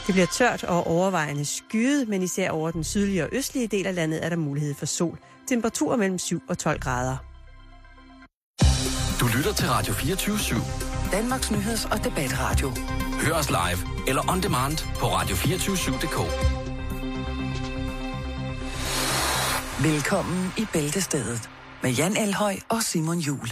Det bliver tørt og overvejende skyet, men især over den sydlige og østlige del af landet er der mulighed for sol. Temperaturer mellem 7 og 12 grader. Du lytter til Radio 24/7. Danmarks nyheds- og debatradio. Hør os live eller on demand på radio247.dk. Velkommen i Bæltestedet med Jan Elhøj og Simon Juhl.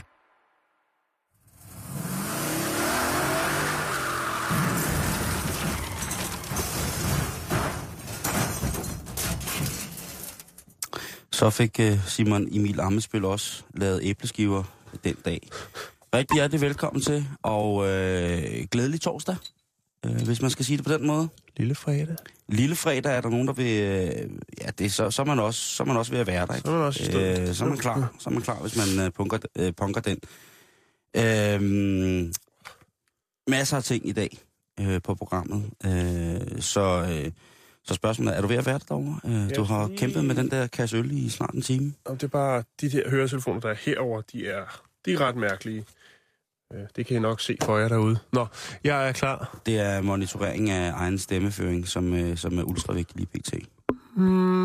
Så fik Simon Emil Ammitzbøll også lavet æbleskiver den dag. Rigtig hjertelig velkommen til, og glædelig torsdag, hvis man skal sige det på den måde. Lille fredag. Lille fredag er der nogen, der vil... ja, det er så er man også ved at være der, ikke? Så er man også så er man klar, hvis man punker den. Masser af ting i dag på programmet. Så spørgsmålet er du ved at være der derovre? Du har kæmpet med den der kasse øl i snart en time. Det er bare, de der høretelefoner, der er herovre, de er ret mærkelige. Det kan I nok se for jer derude. Nå, jeg er klar. Det er monitorering af egen stemmeføring, som er ultra vigtig lige pt. Ja,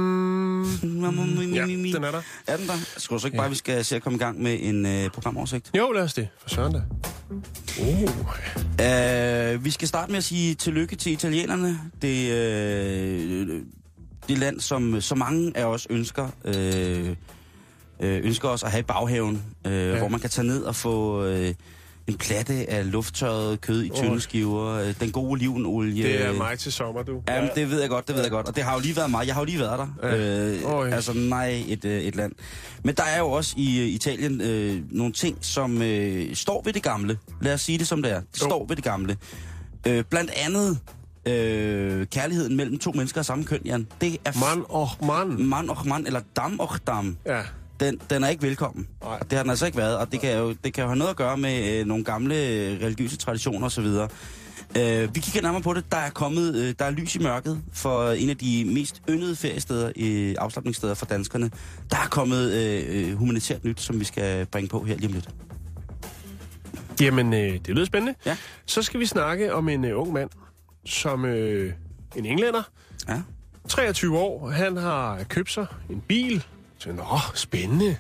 den er der. Er den der? Skal du så ikke bare, vi skal se at komme i gang med en programoversigt? Jo, lad os det. For søren da. Vi skal starte med at sige tillykke til italienerne. Det land, som så mange af os ønsker os at have i baghaven, hvor man kan tage ned og få en platte af lufttørret kød i tynde skiver, den gode olivenolie. Det er mig til sommer, du. Jamen, det ved jeg godt, og det har jo lige været mig. Jeg har jo lige været der. Et land. Men der er jo også i Italien nogle ting, som står ved det gamle. Lad os sige det som det er. Det står ved det gamle. Blandt andet kærligheden mellem to mennesker af samme køn, Jan. Det er man og man. Man og man, eller dam og dam. Ja. Den er ikke velkommen. Nej. Det har den altså ikke været, og det kan jo have noget at gøre med nogle gamle religiøse traditioner osv. Vi kigger nærmere på det. Der er lys i mørket for en af de mest yndede feriesteder, afslapningssteder for danskerne. Der er kommet humanitært nyt, som vi skal bringe på her lige om lidt. Jamen, det lyder spændende. Ja. Så skal vi snakke om en ung mand, som en englænder. Ja. 23 år. Han har købt sig en bil. Så, spændende.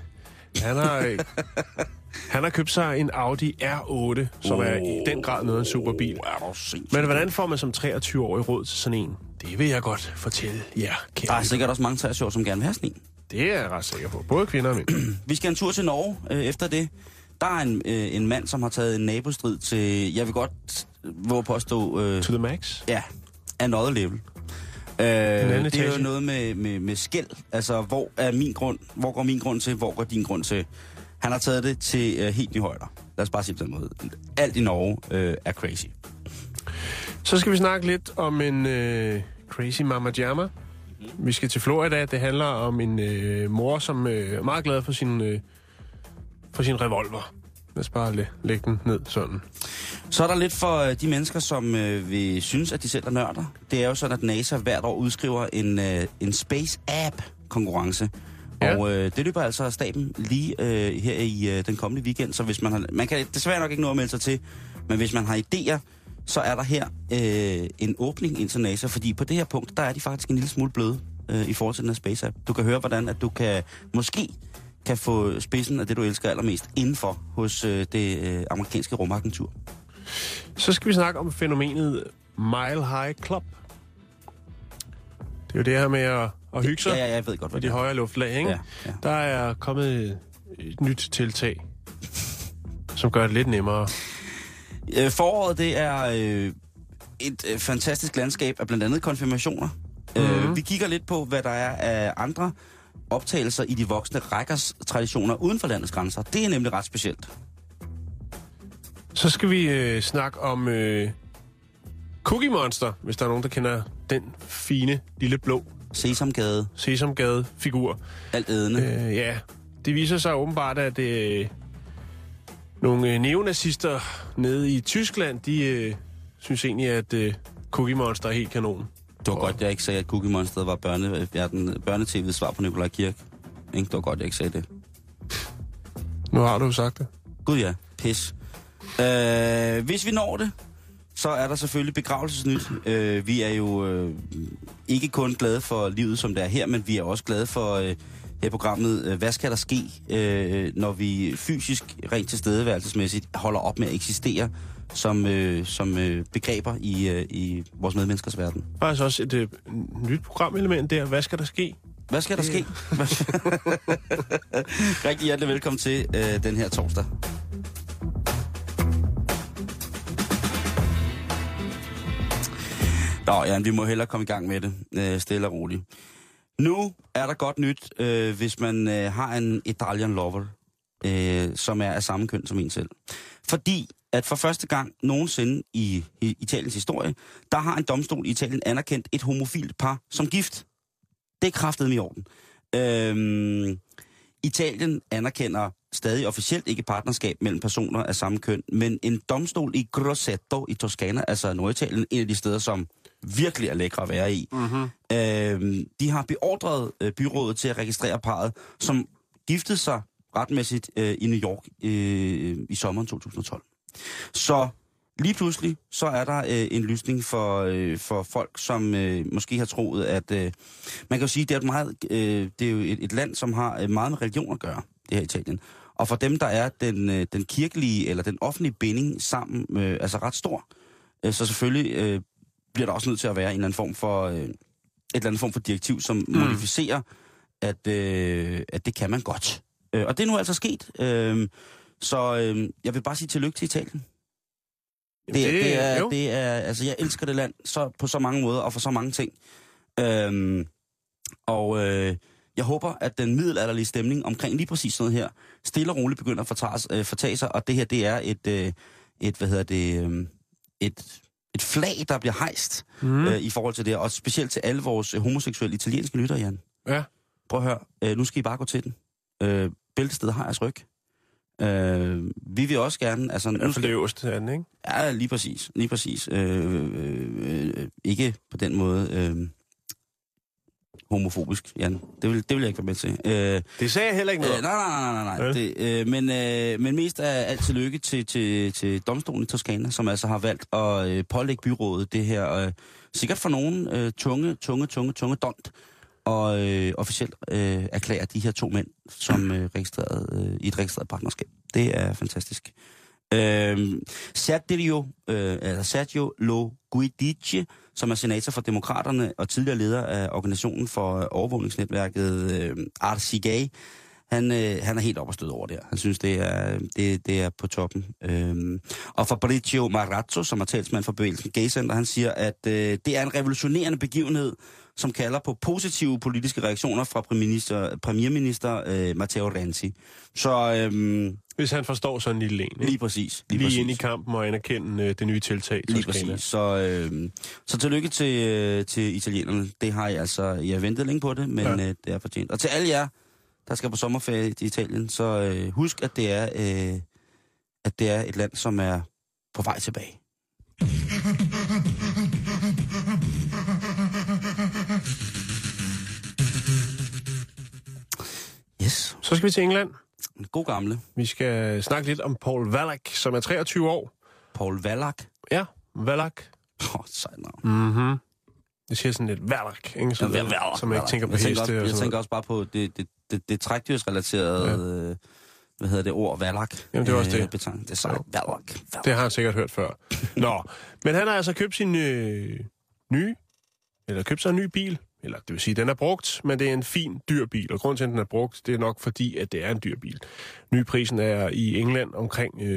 Han har købt sig en Audi R8, som er i den grad noget af en superbil. Men hvordan får man som 23-årig råd til sådan en? Det vil jeg godt fortælle jer, kære. Der er sikkert også mange 23-årige, som gerne vil have sådan en. Det er jeg ret sikker på. Både kvinder og mænd. Vi skal en tur til Norge efter det. Der er en mand, som har taget en nabostrid til, jeg vil godt våge påstå... to the max? Ja, another level. Det er jo noget med skæld. Altså, hvor går min grund til, hvor går din grund til? Han har taget det til helt nye højder. Lad os bare sige på den måde. Alt i Norge er crazy. Så skal vi snakke lidt om en crazy mama jamma. Vi skal til Florida. Det handler om en mor, som er meget glad for sin revolver. Lad os bare lægge den ned sådan. Så er der lidt for de mennesker, som vil synes, at de selv er nørder. Det er jo sådan, at NASA hvert år udskriver en Space App-konkurrence. Ja. Og det løber altså af staben lige her i den kommende weekend. Så hvis man kan desværre nok ikke nå at melde sig til, men hvis man har idéer, så er der her en åbning ind til NASA. Fordi på det her punkt, der er de faktisk en lille smule bløde i forhold til den her Space App. Du kan høre, hvordan at du kan få spidsen af det, du elsker allermest, indenfor hos det amerikanske rumagentur. Så skal vi snakke om fænomenet Mile High Club. Det er jo det her med at hygge sig. Ja, jeg ved godt, hvad det er. De højere luftlag, ikke? Ja. Der er kommet et nyt tiltag, som gør det lidt nemmere. Foråret, det er et fantastisk landskab af blandt andet konfirmationer. Vi kigger lidt på, hvad der er af andre optagelser i de voksne rækkers traditioner uden for landets grænser. Det er nemlig ret specielt. Så skal vi snakke om Cookie Monster, hvis der er nogen, der kender den fine, lille blå Sesamgade-figur. Alt ædende. Ja, det viser sig åbenbart, at nogle neonazister nede i Tyskland, de synes egentlig, at Cookie Monster er helt kanon. Det var godt, jeg ikke sagde, at Cookie Monster var børnetv'ets svar på Nikolaj Kirk. Det var godt, jeg ikke sagde det. Nu har du sagt det. Gud ja, pis. Hvis vi når det, så er der selvfølgelig begravelsesnyt. Vi er jo ikke kun glade for livet, som det er her, men vi er også glade for her programmet, hvad skal der ske, når vi fysisk, rent tilstedeværelsesmæssigt, holder op med at eksistere som begreber i vores medmenneskers verden. Faktisk også et nyt programelement der. Hvad skal der ske? Hvad skal der ske? Rigtig hjertelig velkommen til den her torsdag. Nå, ja, vi må hellere komme i gang med det, stille og roligt. Nu er der godt nyt, hvis man har en Italian lover, som er af samme køn som en selv. Fordi at for første gang nogensinde i Italiens historie, der har en domstol i Italien anerkendt et homofilt par som gift. Det er kraftedeme i orden. Italien anerkender stadig officielt ikke partnerskab mellem personer af samme køn, men en domstol i Grosseto i Toscana, altså Norditalien, en af de steder, som virkelig er lækre at være i. De har beordret byrådet til at registrere parret, som giftede sig retmæssigt i New York i sommeren 2012. Så lige pludselig, så er der en løsning for folk, som måske har troet, at man kan jo sige, det er jo et land, som har meget med religion at gøre, det her Italien. Og for dem, der er den kirkelige eller den offentlige binding sammen, altså ret stor, så selvfølgelig bliver der også nødt til at være en eller anden form for et eller andet form for direktiv, som modificerer, at det kan man godt. Og det er nu altså sket. Så jeg vil bare sige tillykke til Italien. Det er, altså jeg elsker det land på så mange måder og for så mange ting. Jeg håber, at den middelalderlige stemning omkring lige præcis sådan noget her, stille og roligt begynder at fortage sig, og det her, det er et flag, der bliver hejst i forhold til det, og specielt til alle vores homoseksuelle italienske lyttere, Jan. Ja. Prøv at høre, nu skal I bare gå til den. Bæltestedet har jeres ryg. Vi vil også gerne... Altså, nu skal det øverste af den, ikke? Ja, lige præcis. Ikke på den måde homofobisk, Jan. Det vil jeg ikke være med til. Det sagde jeg heller ikke noget. Nej. Men mest af alt tillykke til domstolen i Toscana, som altså har valgt at pålægge byrådet det her, sikkert for nogen tunge dont, og officielt erklære de her to mænd som registreret i et registreret partnerskab. Det er fantastisk. Sergio Lo Guidice, som er senator for Demokraterne og tidligere leder af organisationen for overvågningsnetværket Arcigay, han er helt op og stød over det. Han synes, det er på toppen. Og Fabrizio Marazzo, som er talsmand for bevægelsen Gay Center, han siger, at det er en revolutionerende begivenhed, som kalder på positive politiske reaktioner fra premierminister Matteo Renzi. Så... hvis han forstår sådan en lille en. Lige præcis. Lige ind i kampen og anerkende det nye tiltag. Lige præcis. Så tillykke til italienerne. Det har jeg altså... Jeg har ventet længe på det, men det er fortjent. Og til alle jer, der skal på sommerferie i Italien, så husk, at det er et land, som er på vej tilbage. Yes. Så skal vi til England. God gamle. Vi skal snakke lidt om Paul Wallach, som er 23 år. Paul Wallach? Ja, Wallach. Sejt navn. Det siger sådan lidt Wallach, ikke? Som jeg ikke tænker på heste. Jeg tænker også bare på det trækdyrsrelaterede... ord, Wallach. Jamen, det er også det. Det er sejt. Wallach. Det har han sikkert hørt før. Nå, men han har altså købt sin købt sig en ny bil. Eller det vil sige, den er brugt, men det er en fin, dyr bil. Og grunden til, at den er brugt, det er nok fordi, at det er en dyr bil. Nyprisen er i England omkring 724.790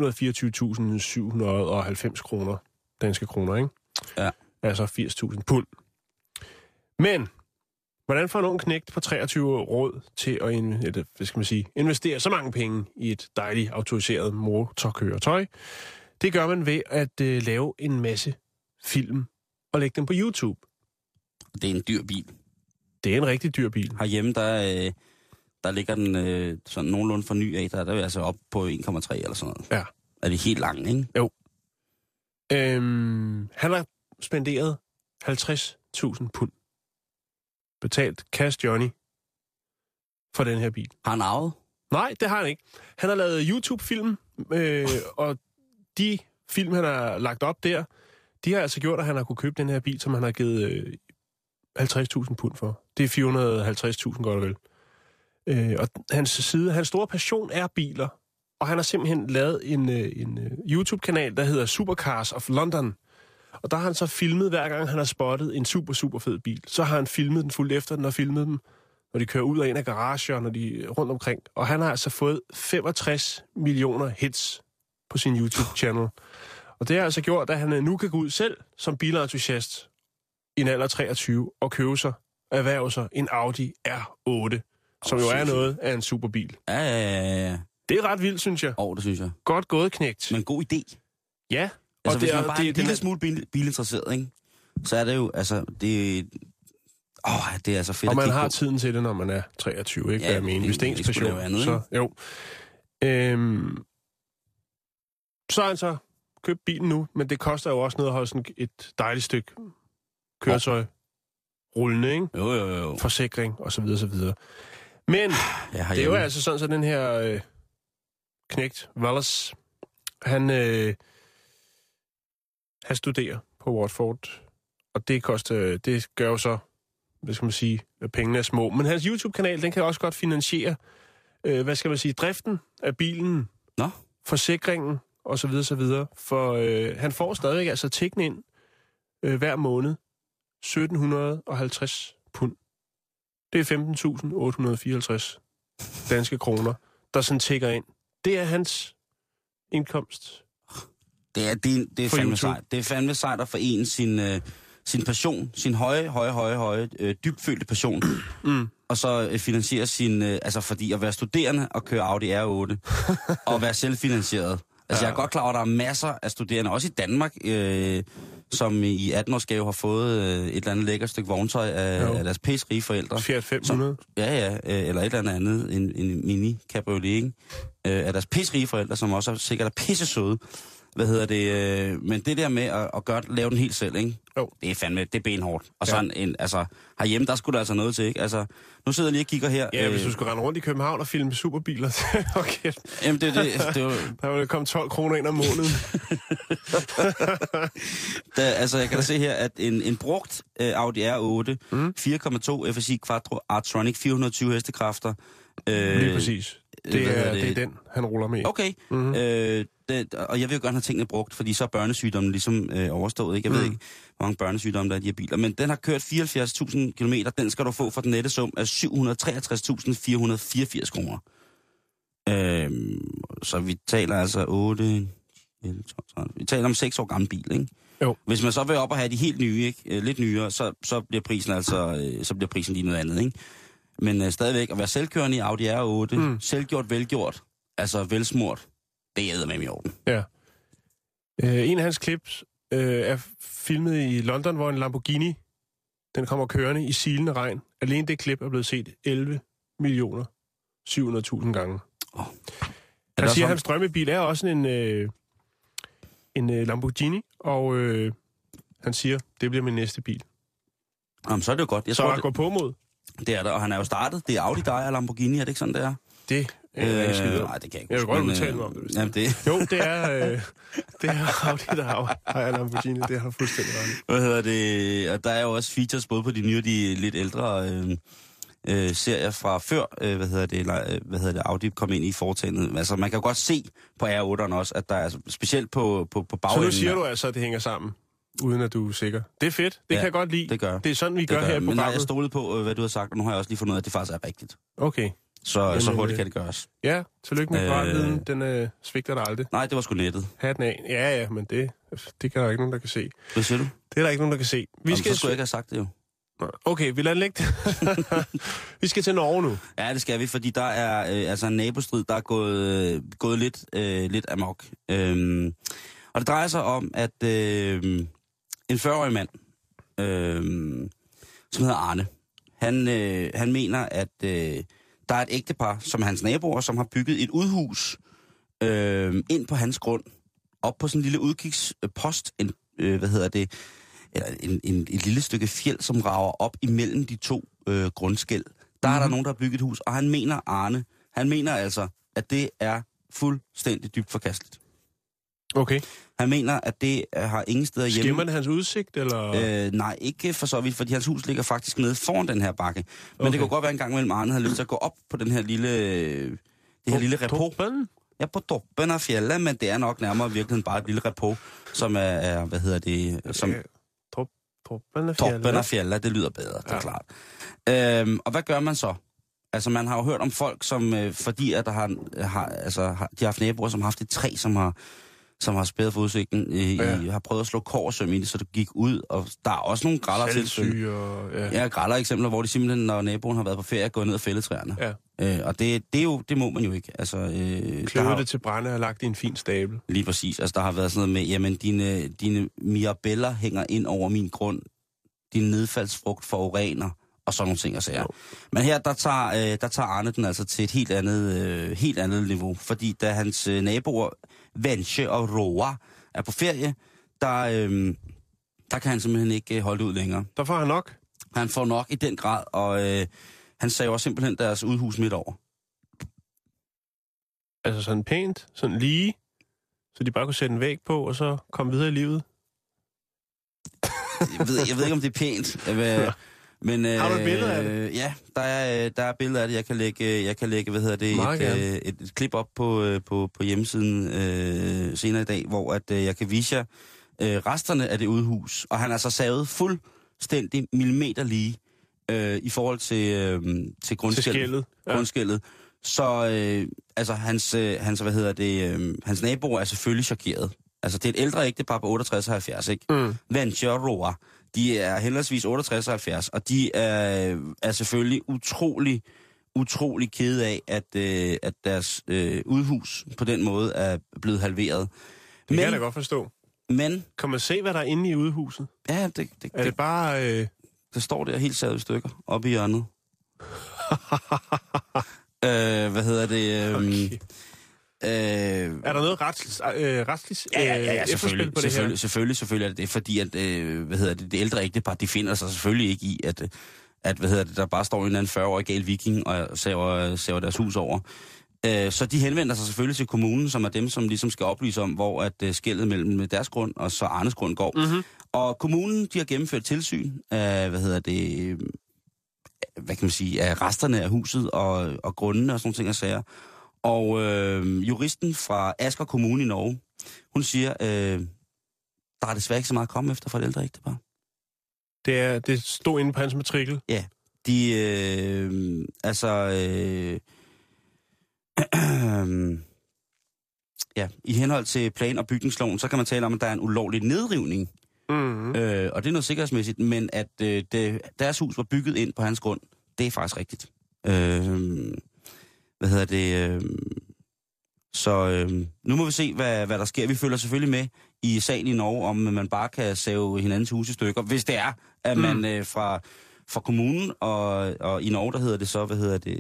kroner. Danske kroner, ikke? Ja. Altså 80.000 pund. Men, hvordan får en ung knægt på 23 år råd til at investere så mange penge i et dejligt autoriseret motorkøretøj? Det gør man ved at lave en masse film og lægge dem på YouTube. Det er en dyr bil. Det er en rigtig dyr bil. Herhjemme, der ligger den sådan nogenlunde for ny af. Der er der altså op på 1,3 eller sådan noget. Ja. Er det helt langt, ikke? Jo. Han har spenderet 50.000 pund. Betalt cash Johnny for den her bil. Har han arvet? Nej, det har han ikke. Han har lavet YouTube-film, og de film, han har lagt op der, de har altså gjort, at han har kunne købe den her bil, som han har givet 50.000 pund for. Det er 450.000 godt og vel. Og hans store passion er biler, og han har simpelthen lavet en YouTube-kanal, der hedder Supercars of London. Og der har han så filmet, hver gang han har spottet en super fed bil. Så har han filmet den fuldt efter den og filmet dem, når de kører ud af en af garager, når de er rundt omkring. Og han har altså fået 65 millioner hits på sin YouTube-channel. Og det har altså gjort, at han nu kan gå ud selv som bilentusiast i en alder 23 og erhverve sig en Audi R8, som jo er noget af en superbil. Ja. Det er ret vildt, synes jeg. Det synes jeg. Godt gået, knægt. Men god idé. Ja. Altså, hvis man bare er en lille smule bilinteresseret, ikke? Så er det jo, altså, det er altså fedt. Og man har tiden til det, når man er 23, ikke? Ja, jeg mener, hvis det er ens passion, andet, så jo. Så har han så købt bilen nu, men det koster jo også noget at holde sådan et dejligt stykke køretøj rullende, ikke? Jo. Forsikring, og så videre, så videre. Men det er jo altså sådan, så den her knægt, Wallace, han studerer på Watford, og det gør jo så, hvad skal man sige, pengene er små. Men hans YouTube-kanal, den kan også godt finansiere, driften af bilen, forsikringen, og så videre, så videre. For han får stadig altså tækken ind hver måned 1750 pund. Det er 15.854 danske kroner, der sådan tækker ind. Det er hans indkomst. Det er fandme sejt. Det er fandme sejt at forene sin passion, sin høje, dybfølte passion, og så finansiere sin, altså fordi at være studerende og køre Audi R8, og være selvfinansieret. Altså, jeg er godt klar over, at der er masser af studerende, også i Danmark, som i 18-årsgave har fået et eller andet lækkert stykke vogntøj af deres pæsrige forældre. Fiat 500. Eller et eller andet, en mini cabriolet, ikke? Af deres pæsrige forældre, som også sikkert er pissesøde. Men det der med at lave den helt selv, ikke? Jo. Det er benhårdt. Og sådan herhjemme, der skulle der altså noget til, ikke? Altså, nu sidder jeg lige og kigger her. Ja, hvis du skulle rende rundt i København og filme superbiler, okay. Jamen, det der vil komme 12 kroner ind om måneden. Jeg kan da se her, at en brugt Audi R8, 4,2 FSI Quattro Artronic, 420 hestekræfter. Lige præcis. Det er den, han ruller med. Okay. Og jeg vil jo gerne have tingene brugt, fordi så er børnesygdommen ligesom overstået. Ikke? Jeg ved ikke, hvor mange børnesygdomme der er i de her biler. Men den har kørt 74.000 kilometer. Den skal du få for den nette sum af 763.484 kroner. Så vi taler altså 8... Vi taler om 6 år gammel bil, ikke? Jo. Hvis man så vil op og have de helt nye, ikke? Lidt nyere, så bliver prisen lige noget andet, ikke? Men stadigvæk at være selvkørende i Audi R8, selvgjort, velgjort, altså velsmurt, det er med i orden. Ja. En af hans clips er filmet i London, hvor en Lamborghini, den kommer kørende i silende regn. Alene det klip er blevet set 11.700.000 gange. Han siger, at hans drømmebil er også en Lamborghini, og han siger, det bliver min næste bil. Jamen, så er det jo godt. Så går på mod. Det er der, og han er jo startet. Det er Audi, der er Lamborghini, er det ikke sådan, det er? Det er ikke skidt. Nej, det kan jeg ikke. Jeg vil godt udtale mig om det. Jamen, det. Jo, det er Audi, der har Lamborghini. Det har fuldstændig ret. Og der er jo også features både på de nye og de lidt ældre serier fra før, Audi kom ind i foretagendet. Altså, man kan jo godt se på R8'eren også, at der er specielt på bagenden. Så nu siger du altså, at det hænger sammen? Uden at du er sikker. Det er fedt. Det kan jeg godt lide. Det gør. Det er sådan, vi gør her på programmet. Men jeg stolet på, hvad du har sagt, og nu har jeg også lige fundet ud af, at det faktisk er rigtigt. Okay. Så hurtigt kan det gøres. Ja, tillykke med barnviden. Den svigter der aldrig. Nej, det var sgu nettet. Hatten af. Ja, men det kan der ikke nogen, der kan se. Hvad siger du? Det er der ikke nogen, der kan se. Så skulle jeg ikke have sagt det jo. Okay, vi lader den ligge. Vi skal til Norge nu. Ja, det skal vi, fordi der er en nabostrid, der er gået lidt amok. Og det drejer sig om, at en 40-årig mand, som hedder Arne, han mener, at der er et ægtepar, som er hans naboer, som har bygget et udhus ind på hans grund, op på sådan en lille udkigspost, et lille stykke fjeld, som rager op imellem de to grundskæld. Der er der nogen, der har bygget et hus, og han mener altså, at det er fuldstændig dybt forkasteligt. Okay. Han mener, at det har ingen steder hjemme. Skimmer det hans udsigt, eller? Nej, ikke for så vidt, fordi hans hus ligger faktisk nede foran den her bakke. Men Okay. det kunne godt være en gang mellem Arne havde lyst til at gå op på den her lille repo. Ja, på toppen af fjellet, men det er nok nærmere i virkeligheden bare et lille repo, som er hvad hedder det? Som toppen af fjellet, det lyder bedre, det er klart. Og hvad gør man så? Altså, man har jo hørt om folk, som fordi at de har haft naboer, som har haft et træ, som har spæret for udsigten, har prøvet at slå kårsøm i det, så det gik ud, og der er også nogle grælder til. Ja, grælder eksempler, hvor de simpelthen, når naboen har været på ferie, går ned og fældet træerne. Ja. Og det må man jo ikke. Altså, kløvet det til brænde og lagt i en fin stabel. Lige præcis. Altså, der har været sådan noget med, jamen, dine mirabeller hænger ind over min grund, din nedfaldsfrugt forurener, og sådan nogle ting at sige. Men her, der tager Arne den altså til et helt andet niveau, fordi da hans naboer, Vensche og Roa, er på ferie, der kan han simpelthen ikke holde ud længere. Der får han nok? Han får nok i den grad, og han saver simpelthen deres udhus midt over. Altså sådan pænt, sådan lige, så de bare kunne sætte en væg på, og så komme videre i livet? Jeg ved ikke, om det er pænt. Men, har du et billede af det? Ja, der er billeder af det. Jeg kan lægge et klip op på hjemmesiden senere i dag, hvor at jeg kan vise jer resterne af det udhus. Og han er så savet fuldstændig millimeter lige i forhold til grundskældet. Så altså hans naboer er selvfølgelig chokeret. Altså det er et ældre ægtepar på 68 og 70, ikke? Vensche og Roa. De er henholdsvis 68 og 70, og de er selvfølgelig utrolig kede af, at deres udhus på den måde er blevet halveret. Det kan jeg da godt forstå. Men kan man se, hvad der er inde i udhuset? Ja, er det bare... Det står der helt savet i stykker, oppe i hjørnet. Hvad hedder det? Okay. Er der noget retsligt selvfølgelig, på det her? Selvfølgelig er det fordi, at det ældre ægtepar, de finder sig selvfølgelig ikke i, at der bare står en eller anden 40-årig gal viking og saver deres hus over. Så de henvender sig selvfølgelig til kommunen, som er dem, som ligesom skal oplyse om, hvor at skellet mellem deres grund og så Arnes grund går. Mm-hmm. Og kommunen, de har gennemført tilsyn af, hvad kan man sige, af resterne af huset og grundene og sådan nogle ting og sager. Og juristen fra Asker Kommune i Norge, hun siger, der er desværre ikke så meget at komme efter for et ældre ægtepar. Det stod inde på hans matrikel? Ja, i henhold til plan- og bygningsloven, så kan man tale om, at der er en ulovlig nedrivning. Mm-hmm. Og det er noget sikkerhedsmæssigt, men at deres hus var bygget ind på hans grund, det er faktisk rigtigt. Nu må vi se, hvad der sker. Vi følger selvfølgelig med i sagen i Norge, om man bare kan save hinandens hus i stykker. Hvis det er, at man fra kommunen, og i Norge, der hedder det så,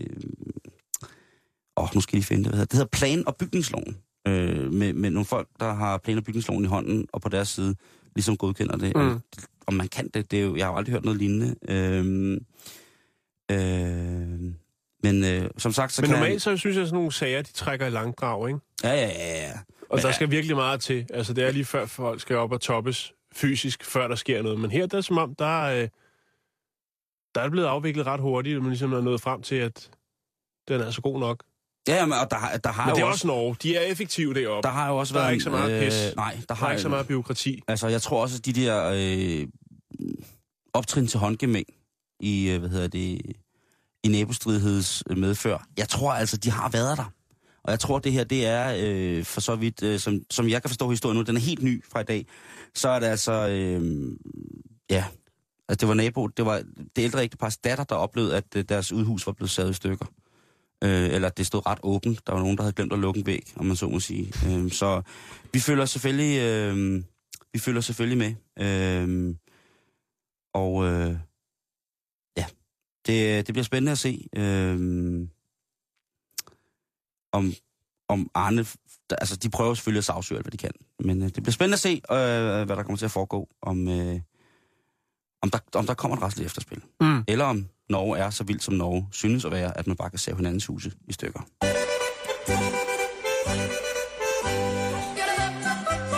nu skal I finde det. Det hedder plan- og bygningsloven. Med nogle folk, der har plan- og bygningsloven i hånden, og på deres side ligesom godkender det. Om man kan det, jeg har jo aldrig hørt noget lignende. Men som sagt, så men normalt, så synes jeg, at sådan nogle sager, de trækker i langdrag, ikke? Ja. Og men der skal virkelig meget til. Altså, det er lige før folk skal op og toppes fysisk, før der sker noget. Men her, der er som om, der er blevet afviklet ret hurtigt, og man ligesom er nået frem til, at den er så god nok. Ja, men og der har men det jo er også Norge. De er effektive deroppe. Der har jo også været... Der er ikke så meget pis. Der har ikke så meget bureaukrati. Altså, jeg tror også, at de der optrin til håndgemæng i, i nabostridigheds medfør, jeg tror altså, de har været der. Og jeg tror, det her, det er for så vidt, som jeg kan forstå historien nu, den er helt ny fra i dag, så er det altså, det var det ældre ægtepars datter, der oplevede, at deres udhus var blevet savet i stykker. Eller det stod ret åbent. Der var nogen, der havde glemt at lukke en væg, om man så må sige. Så vi følger selvfølgelig med. Det bliver spændende at se, om Arne... Altså, de prøver selvfølgelig at sagsøge alt, hvad de kan. Men det bliver spændende at se, hvad der kommer til at foregå, om der kommer et retsligt efterspil. Eller om Norge er så vildt, som Norge synes at være, at man bare kan save hinandens huse i stykker.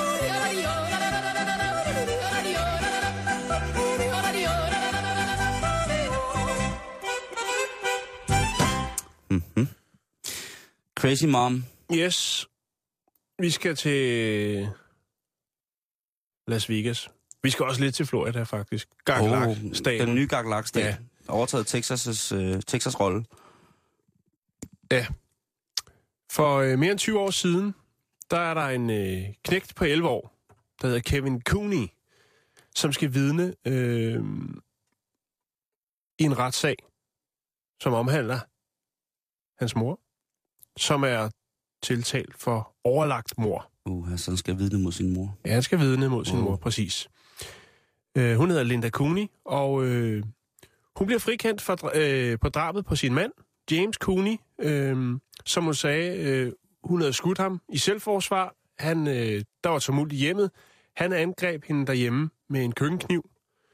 Crazy Mom. Yes. Vi skal til Las Vegas. Vi skal også lidt til Florida, faktisk. Gargelak-staten. Den nye Gargelak-stat. Ja. Overtaget Texas' rolle. Ja. For mere end 20 år siden, der er der en knægt på 11 år, der hedder Kevin Cooney, som skal vidne i en retssag, som omhandler hans mor, som er tiltalt for overlagt mord. Så han skal vidne mod sin mor. Ja, han skal vidne mod sin mor, præcis. Hun hedder Linda Cooney, og hun bliver frikendt for, på drabet på sin mand, James Cooney, som hun sagde, hun havde skudt ham i selvforsvar. Der var tumult i hjemmet. Han angreb hende derhjemme med en køkkenkniv.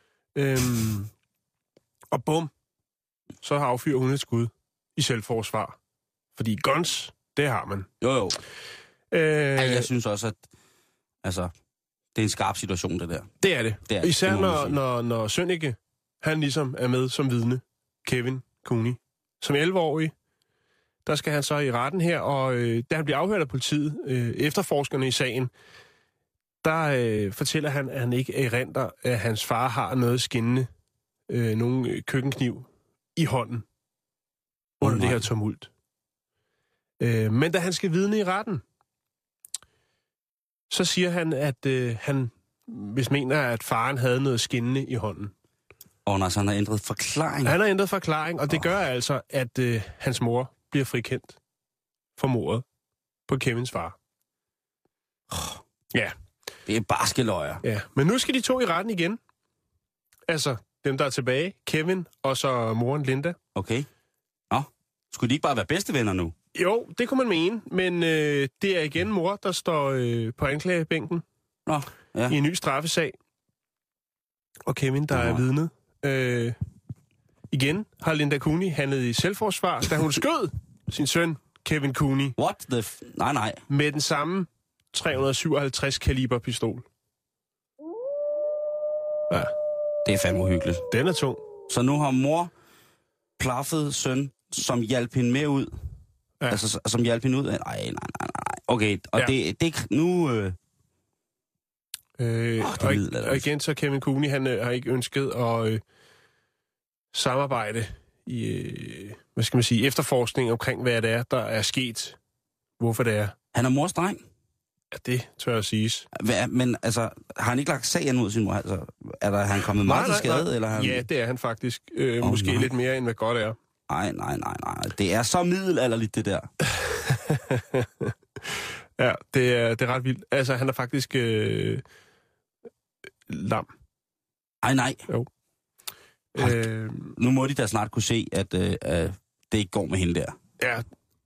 Og bum, så affyrer hun et skud i selvforsvar. Fordi guns, det har man. Jo. Jeg synes også, at det er en skarp situation, det der. Det er det. Især når Sønneke, han ligesom er med som vidne, Kevin Cooney. Som 11-årig, der skal han så i retten her, og da han bliver afhørt af politiet, efterforskerne i sagen, der fortæller han, at han ikke erindrer, at hans far har noget skinnende, nogen køkkenkniv i hånden under det her tumult. Men da han skal vidne i retten, så siger han, at han hvis mener, at faren havde noget skinnende i hånden. Så han har ændret forklaring? Han har ændret forklaring, og det gør altså, at hans mor bliver frikendt for mordet på Kevins far. Ja. Det er barske løjer. Ja, men nu skal de to i retten igen. Altså, dem der er tilbage, Kevin og så moren Linda. Okay. Skulle de ikke bare være bedste venner nu? Jo, det kunne man mene, men det er igen mor, der står på anklagebænken i en ny straffesag. Og Kevin, der er vidnet. Igen har Linda Cooney handlet i selvforsvar, da hun skød sin søn, Kevin Cooney. What the Nej. Med den samme 357 kaliber pistol. Ja. Det er fandme uhyggeligt. Den er tung. Så nu har mor plaffet søn, som hjalp hende med ud. Ja. Altså, som hjalp hende ud. Nej. Okay, og det nu... Og igen så Kevin Cooney, han har ikke ønsket at samarbejde i, efterforskning omkring, hvad det er, der er sket. Hvorfor det er. Han er mors dreng? Ja, det tør jeg siges. Men altså, har han ikke lagt sagen ud sin mor? Altså, er han kommet meget til skade? Nej. Eller han... Ja, det er han faktisk. Måske lidt mere, end hvad godt er. Nej. Det er så middelalderligt, det der. Ja, det er ret vildt. Altså, han er faktisk lam. Nej. Jo. Nu må de da snart kunne se, at det ikke går med hende der. Ja.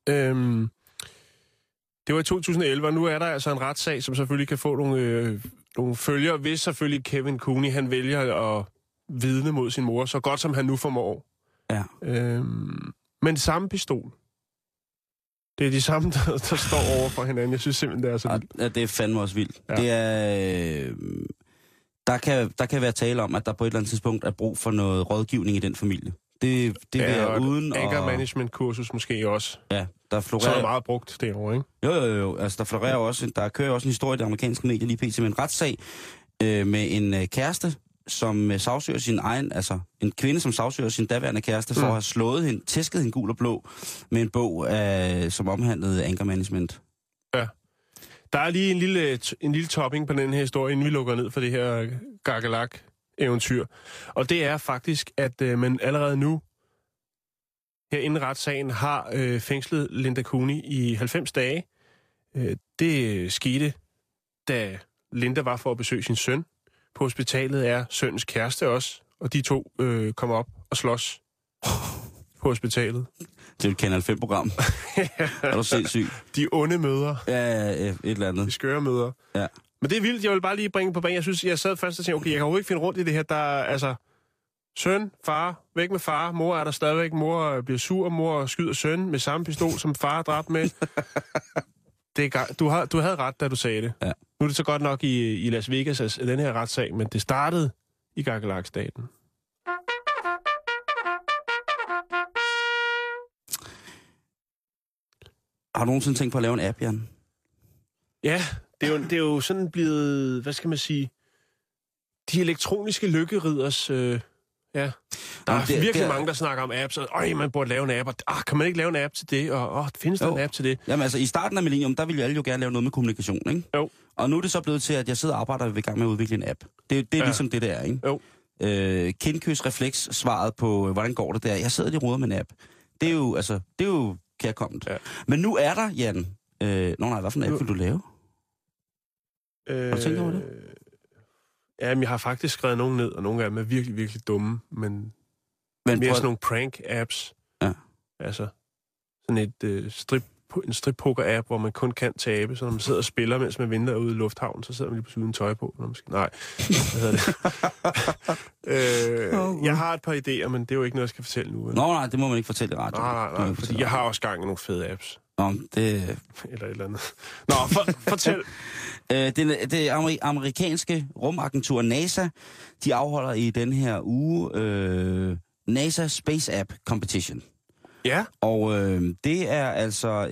Det var i 2011, og nu er der altså en retssag, som selvfølgelig kan få nogle følger, hvis selvfølgelig Kevin Cooney, han vælger at vidne mod sin mor, så godt som han nu formår. Ja. Men samme pistol. Det er de samme, der står over for hinanden. Jeg synes simpelthen, det er så vildt. Ja, det er fandme også vildt. Ja. Det er... Der kan være tale om, at der på et eller andet tidspunkt er brug for noget rådgivning i den familie. Det vil jeg uden... Anger management kursus måske også. Ja, der florerer... Så er det meget brugt derovre, ikke? Jo. Altså, der florerer også... Der kører også en historie i det amerikanske medie lige pt. Med en retssag med en kæreste, som sagsøger sin egen... Altså, en kvinde, som sagsøger sin daværende kæreste for at have slået hende, tæsket hende gul og blå med en bog, som omhandlede anger management. Ja. Der er lige en lille topping på den her historie, inden vi lukker ned for det her Gargelak-eventyr. Og det er faktisk, at man allerede nu, her inden retssagen, har fængslet Linda Cooney i 90 dage. Det skete, da Linda var for at besøge sin søn. På hospitalet er sønnens kæreste også, og de to kommer op og slås på hospitalet. Det er et Kanal 5-program. Er du sindssyg? De onde møder. Ja, et eller andet. De skøre møder. Ja. Men det er vildt, jeg vil bare lige bringe på banen. Jeg synes, jeg sad først og tænkte, okay, jeg kan jo ikke finde rundt i det her. Der er altså søn, far, væk med far. Mor er der stadigvæk. Mor bliver sur, mor skyder søn med samme pistol, som far er dræbt med. Du havde ret, da du sagde det. Ja. Nu er det så godt nok i Las Vegas, altså, den her retssag, men det startede i Gargelak-staten. Har du nogensinde tænkt på at lave en app, Jan? Ja, det er jo sådan blevet, hvad skal man sige, de elektroniske lykkeridders... Ja, der er virkelig mange, der snakker om apps, og man burde lave en app, og kan man ikke lave en app til det, og findes der en app til det? Jamen altså, i starten af millennium, der ville jo alle jo gerne lave noget med kommunikation, ikke? Jo. Og nu er det så blevet til, at jeg sidder og arbejder ved gang med at udvikle en app. Det er ligesom det, der er, ikke? Jo. Kindkys refleks svaret på, hvordan går det der? Jeg sidder lige og roder med en app. Det er jo kærkomment. Ja. Men nu er der, Jan... hvad for en app vil du lave? Har du tænkt over det? Jamen, jeg har faktisk skrevet nogen ned, og nogle af dem er virkelig, virkelig dumme, men mere sådan nogle prank-apps. Ja. Altså, sådan en strip-poker-app, hvor man kun kan tabe, så når man sidder og spiller, mens man venter ude i lufthavnen, så sidder man lige pludselig uden tøj på. Nej, hvad hedder det? Jeg har et par idéer, men det er jo ikke noget, jeg skal fortælle nu. Nej, det må man ikke fortælle i radioen. Nej, fordi jeg har også gang i nogle fede apps. Det... Eller et eller andet. Nå, fortæl. Det amerikanske rumagentur NASA, de afholder i den her uge NASA Space App Competition. Ja. Og det er altså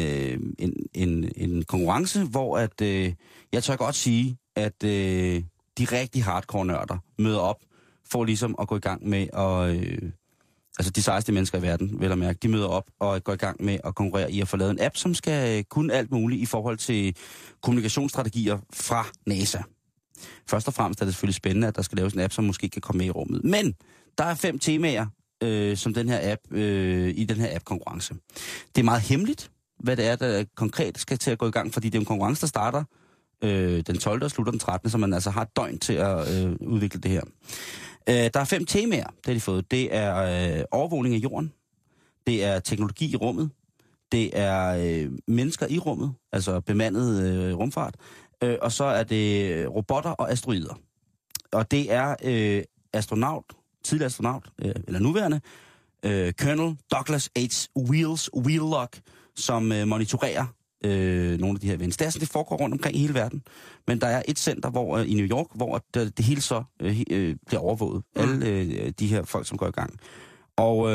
en konkurrence, hvor at jeg tør godt sige, at de rigtig hardcore nørder møder op for ligesom at gå i gang med at de sejeste mennesker i verden, vel at mærke, de møder op og går i gang med at konkurrere i at få lavet en app, som skal kunne alt muligt i forhold til kommunikationsstrategier fra NASA. Først og fremmest er det selvfølgelig spændende, at der skal laves en app, som måske kan komme med i rummet. Men der er 5 temaer som den her app, i den her app-konkurrence. Det er meget hemmeligt, hvad det er, der konkret skal til at gå i gang, fordi det er en konkurrence, der starter den 12. og slutter den 13., så man altså har et døgn til at udvikle det her. Der er 5 temaer, det har de fået. Det er overvågning af jorden, det er teknologi i rummet, det er mennesker i rummet, altså bemandet rumfart, og så er det robotter og asteroider. Og det er tidligere astronaut, eller nuværende, Colonel Douglas H. Wheelock, som monitorerer nogle af de her events. Det er sådan, det foregår rundt omkring i hele verden. Men der er et center i New York, hvor det hele så bliver overvåget. Alle de her folk, som går i gang. Og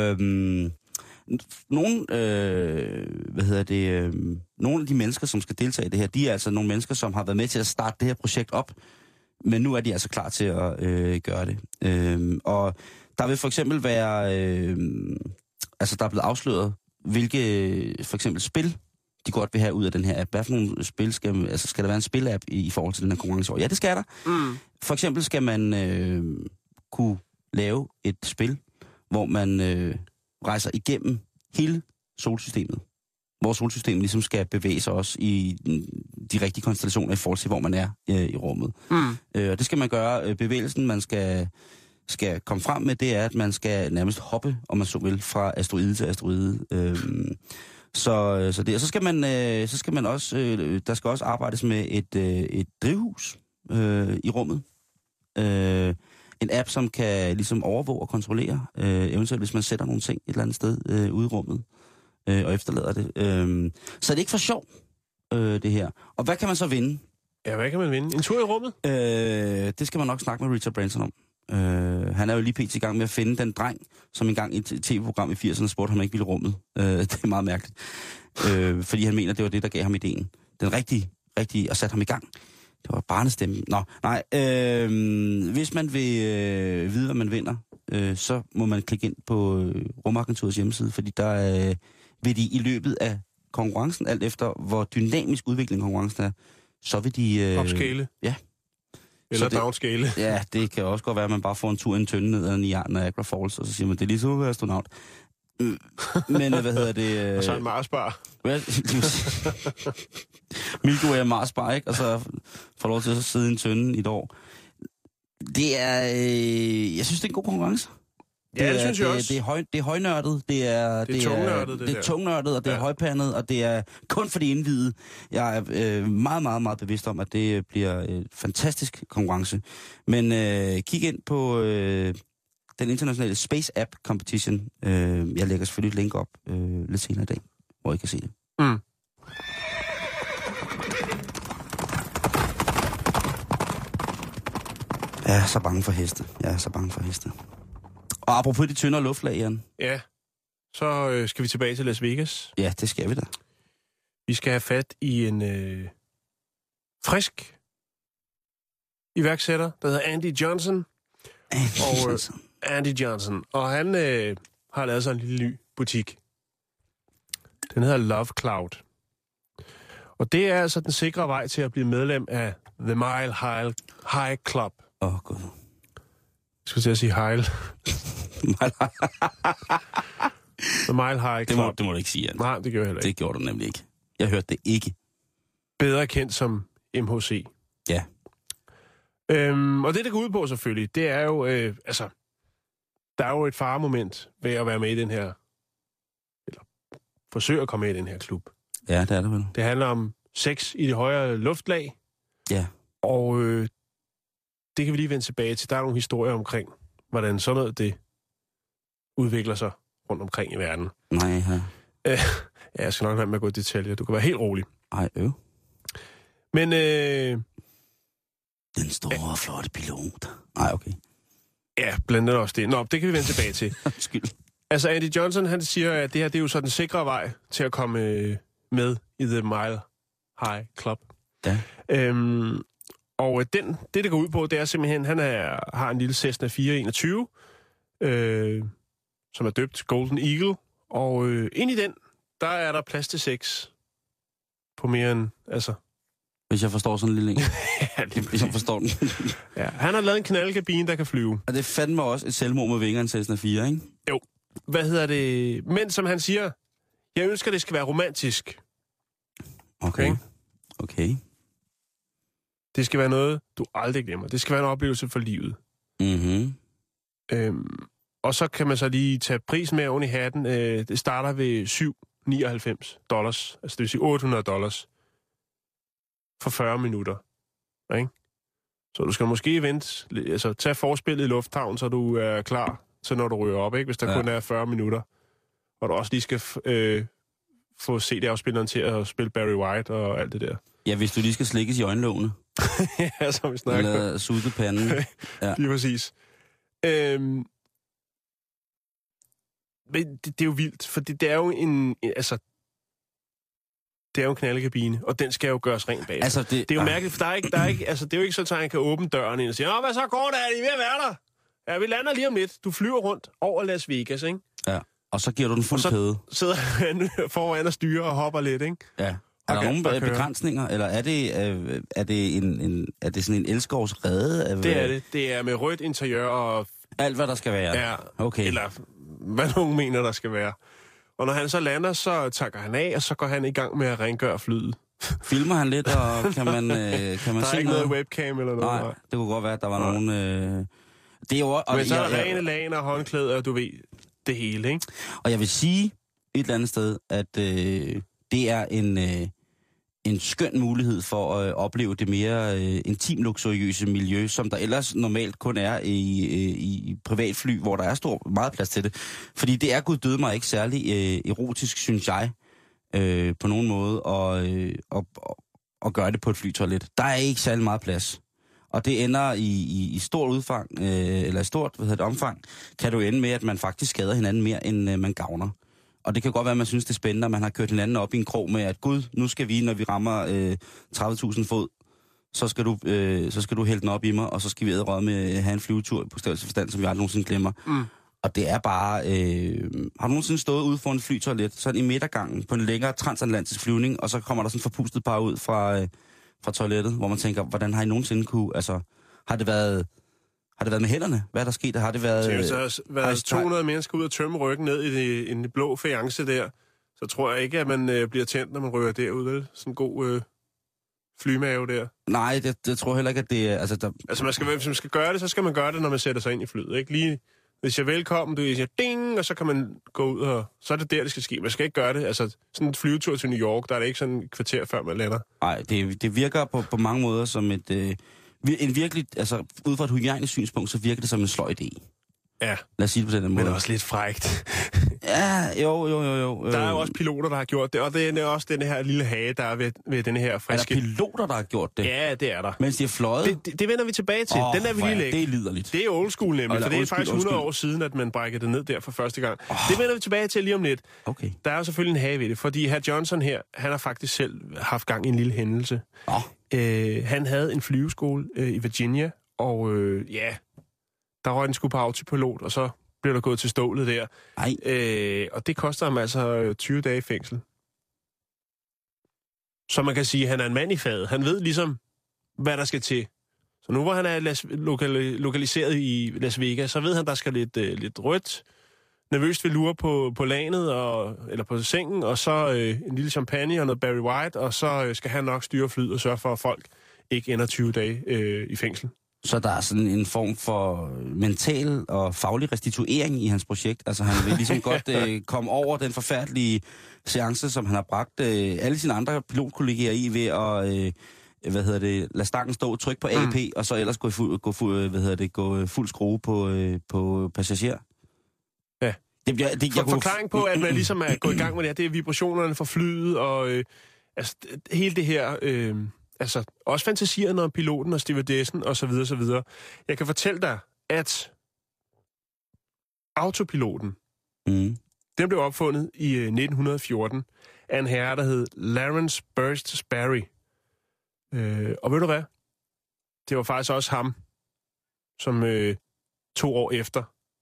nogle af de mennesker, som skal deltage i det her, de er altså nogle mennesker, som har været med til at starte det her projekt op. Men nu er de altså klar til at gøre det. Og der vil for eksempel være... der er blevet afsløret, hvilke for eksempel spil, de godt vil have ud af den her app. Hvad for nogle spil skal der være en spil-app i forhold til den her konkurrence? Ja, det skal der. For eksempel skal man kunne lave et spil, hvor man rejser igennem hele solsystemet. Hvor solsystemet ligesom skal bevæge sig også i de rigtige konstellationer i forhold til, hvor man er i rummet. Og det skal man gøre. Bevægelsen, man skal komme frem med, det er, at man skal nærmest hoppe, om man så vil, fra asteroide til asteroide. Så skal man også, der skal også arbejdes med et drivhus i rummet. En app, som kan ligesom overvåge og kontrollere, eventuelt hvis man sætter nogle ting et eller andet sted ude i rummet, og efterlader det. Så det er ikke for sjov, det her. Og hvad kan man så vinde? Ja, hvad kan man vinde? En tur i rummet? Det skal man nok snakke med Richard Branson om. Han er jo lige pt. I gang med at finde den dreng, som engang i et tv-program i 80'erne spurgte, ham ikke ville rummet. Det er meget mærkeligt. Fordi han mener, det var det, der gav ham ideen. Den rigtige, og satte ham i gang. Det var barnestemmen. Hvis man vil vide, hvad man vinder, så må man klikke ind på Rumagenturets hjemmeside, fordi der vil de i løbet af konkurrencen, alt efter hvor dynamisk udvikling konkurrencen er, så vil de... Opskale? Ja. Eller downskale? Ja, det kan også godt være, at man bare får en tur i en tønde ned ad Niagara Falls, og så siger man, det er lige så astronaut. Men hvad hedder det? Og så en Marsbar. Milky Way Marsbar, ikke? Og så får lov til at sidde i en tønde i et år. Det er... jeg synes, det er en god konkurrence. Ja, det synes jeg også. Det er højnørdet, det er tungnørdet, og det er højpandet, og det er kun for de indvidede. Jeg er meget, meget, meget bevidst om, at det bliver et fantastisk konkurrence. Men kig ind på den internationale Space App Competition. Jeg lægger selvfølgelig et link op lidt senere i dag, hvor I kan se det. Jeg er så bange for heste. Og apropos de tyndere luftlag, Jan. Ja, så skal vi tilbage til Las Vegas. Ja, det skal vi da. Vi skal have fat i en frisk iværksætter, der hedder Andy Johnson. Andy Johnson. Og han har lavet sig en lille ny butik. Den hedder Love Cloud. Og det er altså den sikre vej til at blive medlem af The Mile High Club. God. Jeg skulle til at sige Heil. The Mile High Club. Det må du ikke sige, Jan. Nej, det gjorde jeg heller ikke. Det gjorde du nemlig ikke. Jeg hørte det ikke. Bedre kendt som MHC. Ja. Og det går ud på selvfølgelig, det er jo, der er jo et faremoment ved at være med i den her, eller forsøge at komme med i den her klub. Ja, det er det vel. Det handler om sex i det højere luftlag. Ja. Og det kan vi lige vende tilbage til. Der er nogle historier omkring, hvordan sådan noget det udvikler sig rundt omkring i verden. Nej, ja. Jeg skal nok lade med at gå i detaljer. Du kan være helt rolig. Ej, Men den store, flotte pilot. Nej, okay. Ja, blandt andet også det. Nå, det kan vi vende tilbage til. Skyld. Altså, Andy Johnson, han siger, at det her, det er jo så den sikre vej til at komme med i The Mile High Club. Ja. Og det går ud på, det er simpelthen, han har en lille Cessna 421, som er døbt Golden Eagle, og ind i den, der er der plads til sex på mere end, altså... Hvis jeg forstår sådan en lille en. Ja, Hvis jeg forstår den. Ja, han har lavet en knaldkabine, der kan flyve. Og det fandme også et selvmord med vingerne til Cessna 4, ikke? Jo. Hvad hedder det? Men som han siger, jeg ønsker, det skal være romantisk. Okay. Det skal være noget, du aldrig glemmer. Det skal være en oplevelse for livet. Mhm. Og så kan man så lige tage prisen med oven i hatten. Det starter ved $7.99. Altså det vil sige $800 for 40 minutter. Ikke? Så du skal måske vente, altså tage forspillet i lufthavn, så du er klar til, når du ryger op, ikke? Hvis der kun er 40 minutter. Og du også lige skal få CD-afspilleren til at spille Barry White og alt det der. Ja, hvis du lige skal slikkes i øjenlågene. Ja, som vi snakker. Eller sutte panden. Ja. Lige præcis. Men det er jo vildt, for det er jo det er jo en knaldekabine, og den skal jo gøres rent bag. Altså, det er jo mærkeligt, for der er ikke, altså, det er jo ikke sådan, at han kan åbne døren ind og sige, hvad så går det? Er I ved at være der? Ja, vi lander lige om lidt. Du flyver rundt over Las Vegas, ikke? Ja, og så giver du den fuld kæde. Og så sidder han foran og styrer og hopper lidt, ikke? Ja. Er der nogle begrænsninger, eller er det sådan en elskovsrede? Det er det. Det er med rødt interiør og... Alt, hvad der skal være? Ja, okay. Eller hvad nogen mener, der skal være. Og når han så lander, så takker han af, og så går han i gang med at rengøre flyet. Filmer han lidt, og kan man der se er ikke noget webcam eller noget? Nej, det kunne godt være, at der var nogen... Det er jo, men så er der rene laner, håndklæder, du ved, det hele, ikke? Og jeg vil sige et eller andet sted, at det er en skøn mulighed for at opleve det mere intim luksuriøse miljø, som der ellers normalt kun er i privatfly, hvor der er meget plads til det. Fordi det er guddød mig ikke særlig erotisk, synes jeg, på nogen måde, at gøre det på et flytoilet. Der er ikke særlig meget plads. Og det ender i stort udfang, eller i stort omfang, kan du ende med, at man faktisk skader hinanden mere, end man gavner. Og det kan godt være, at man synes, det er spændende, at man har kørt hinanden op i en krog med, at gud, nu skal vi, når vi rammer 30.000 fod, så skal du hælde den op i mig, og så skal vi æderøde med at have en flyvetur på størrelse forstand, som vi aldrig nogensinde glemmer. Mm. Og det er bare... har du nogensinde stået ude foran et flytoilet, sådan i midtergangen, på en længere transatlantisk flyvning, og så kommer der sådan forpustet par ud fra toilettet, hvor man tænker, hvordan har I nogensinde kunne... Altså, har det været med hænderne? Hvad er der sket? Har det været... Hvis der har været 200 mennesker ud og tømme ryggen ned i den blå faience der, så tror jeg ikke, at man bliver tændt, når man rører derud, vel? Sådan en god flymave der. Nej, det tror jeg heller ikke, at det er... hvis man skal gøre det, så skal man gøre det, når man sætter sig ind i flyet, ikke? Lige, hvis jeg er velkommen, du siger ding, og så kan man gå ud, og så er det der, det skal ske. Man skal ikke gøre det. Altså, sådan en flyvetur til New York, der er det ikke sådan et kvarter, før man lander. Nej, det virker på mange måder som en virkelig, altså ud fra et hygiejnisk synspunkt, så virker det som en sløj idé. Ja. Lad os sige det på den måde. Men også lidt frækt. Ja, jo. Der er jo også piloter, der har gjort det, og det er også den her lille hage, der er ved den her friske... Er der piloter, der har gjort det? Ja, det er der. Mens de har fløjet? Det vender vi tilbage til. Den er vi lige lægge. Det er liderligt. Det er old school nemlig, for det er faktisk 100 år siden, at man brækkede det ned der for første gang. Det vender vi tilbage til lige om lidt. Okay. Der er jo selvfølgelig en hage ved det, fordi hr. Johnson her, han har faktisk selv haft gang i en lille hændelse. Han havde en flyveskole i Virginia, og der røg den sgu på autopilot, og så blev der gået til stålet der. Og det koster ham altså 20 dage i fængsel. Så man kan sige, at han er en mand i faget. Han ved ligesom, hvad der skal til. Så nu hvor han er lokaliseret i Las Vegas, så ved han, der skal lidt rødt, nervøst ved lure på lanet, eller på sengen, og så en lille champagne og noget Barry White, og så skal han nok styre flyet og sørge for, at folk ikke ender 20 dage i fængsel. Så der er sådan en form for mental og faglig restituering i hans projekt. Altså han vil ligesom godt komme over den forfærdelige seance, som han har bragt alle sine andre pilotkolleger i ved at lade stangen stå, tryk på AP, og så ellers gå fuld skrue på passager. Ja. Forklaring på, at man ligesom er gået i gang med det her, det er vibrationerne fra flyet, og hele det her... også fantasierne om piloten og stewardessen og så videre, så videre. Jeg kan fortælle dig, at autopiloten, den blev opfundet i 1914 af en herre, der hed Lawrence Burst Sperry. Og ved du hvad? Det var faktisk også ham, som 2 år efter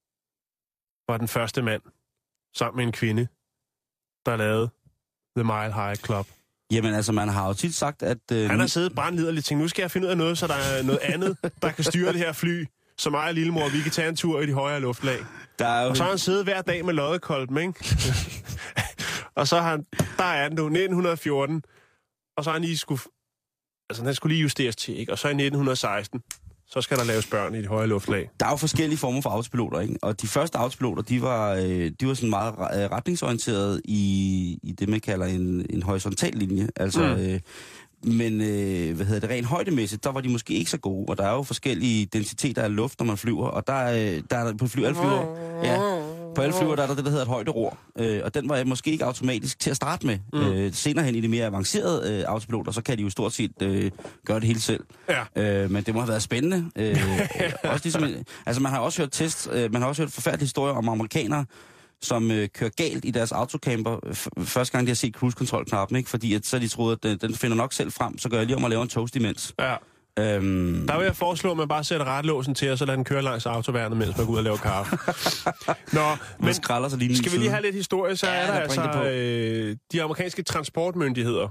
var den første mand, sammen med en kvinde, der lavede The Mile High Club. Jamen altså, man har jo tit sagt, at... Han har siddet brandliderligt og tænkt, nu skal jeg finde ud af noget, så der er noget andet, der kan styre det her fly, så mig og lillemor, vi kan tage en tur i de højere luftlag. Og så har han siddet hver dag med loddekolben, ikke? Og så har han... Der er den nu, 1914, og så har han lige han skulle lige justeres til, ikke? Og så i 1916, så skal der laves børn i de højere luftlag. Der er jo forskellige former for autopiloter, ikke? Og de første autopiloter, de var sådan meget retningsorienterede i det, man kalder en horisontal linje. Altså, men rent højdemæssigt, der var de måske ikke så gode. Og der er jo forskellige densiteter af luft, når man flyver. Og der er på alle flyver, der er der det, der hedder et højderor. Og den var måske ikke automatisk til at starte med. Senere hen i de mere avancerede autopiloter, så kan de jo stort set gøre det hele selv. Ja. Men det må have været spændende. Også ligesom, altså man har også hørt forfærdelige historier om amerikanere, som kører galt i deres autocamper, første gang de har set cruise-kontrol-knappen, ikke? Fordi så de troede, at den finder nok selv frem, så gør jeg lige om at lave en toast imens. Ja. Der vil jeg foreslå, at man bare sætter retlåsen til, og så lader den køre langs autoværnet, mens man går ud og laver kaffe. Nå, men skal vi lige have lidt historie, så er der altså de amerikanske transportmyndigheder,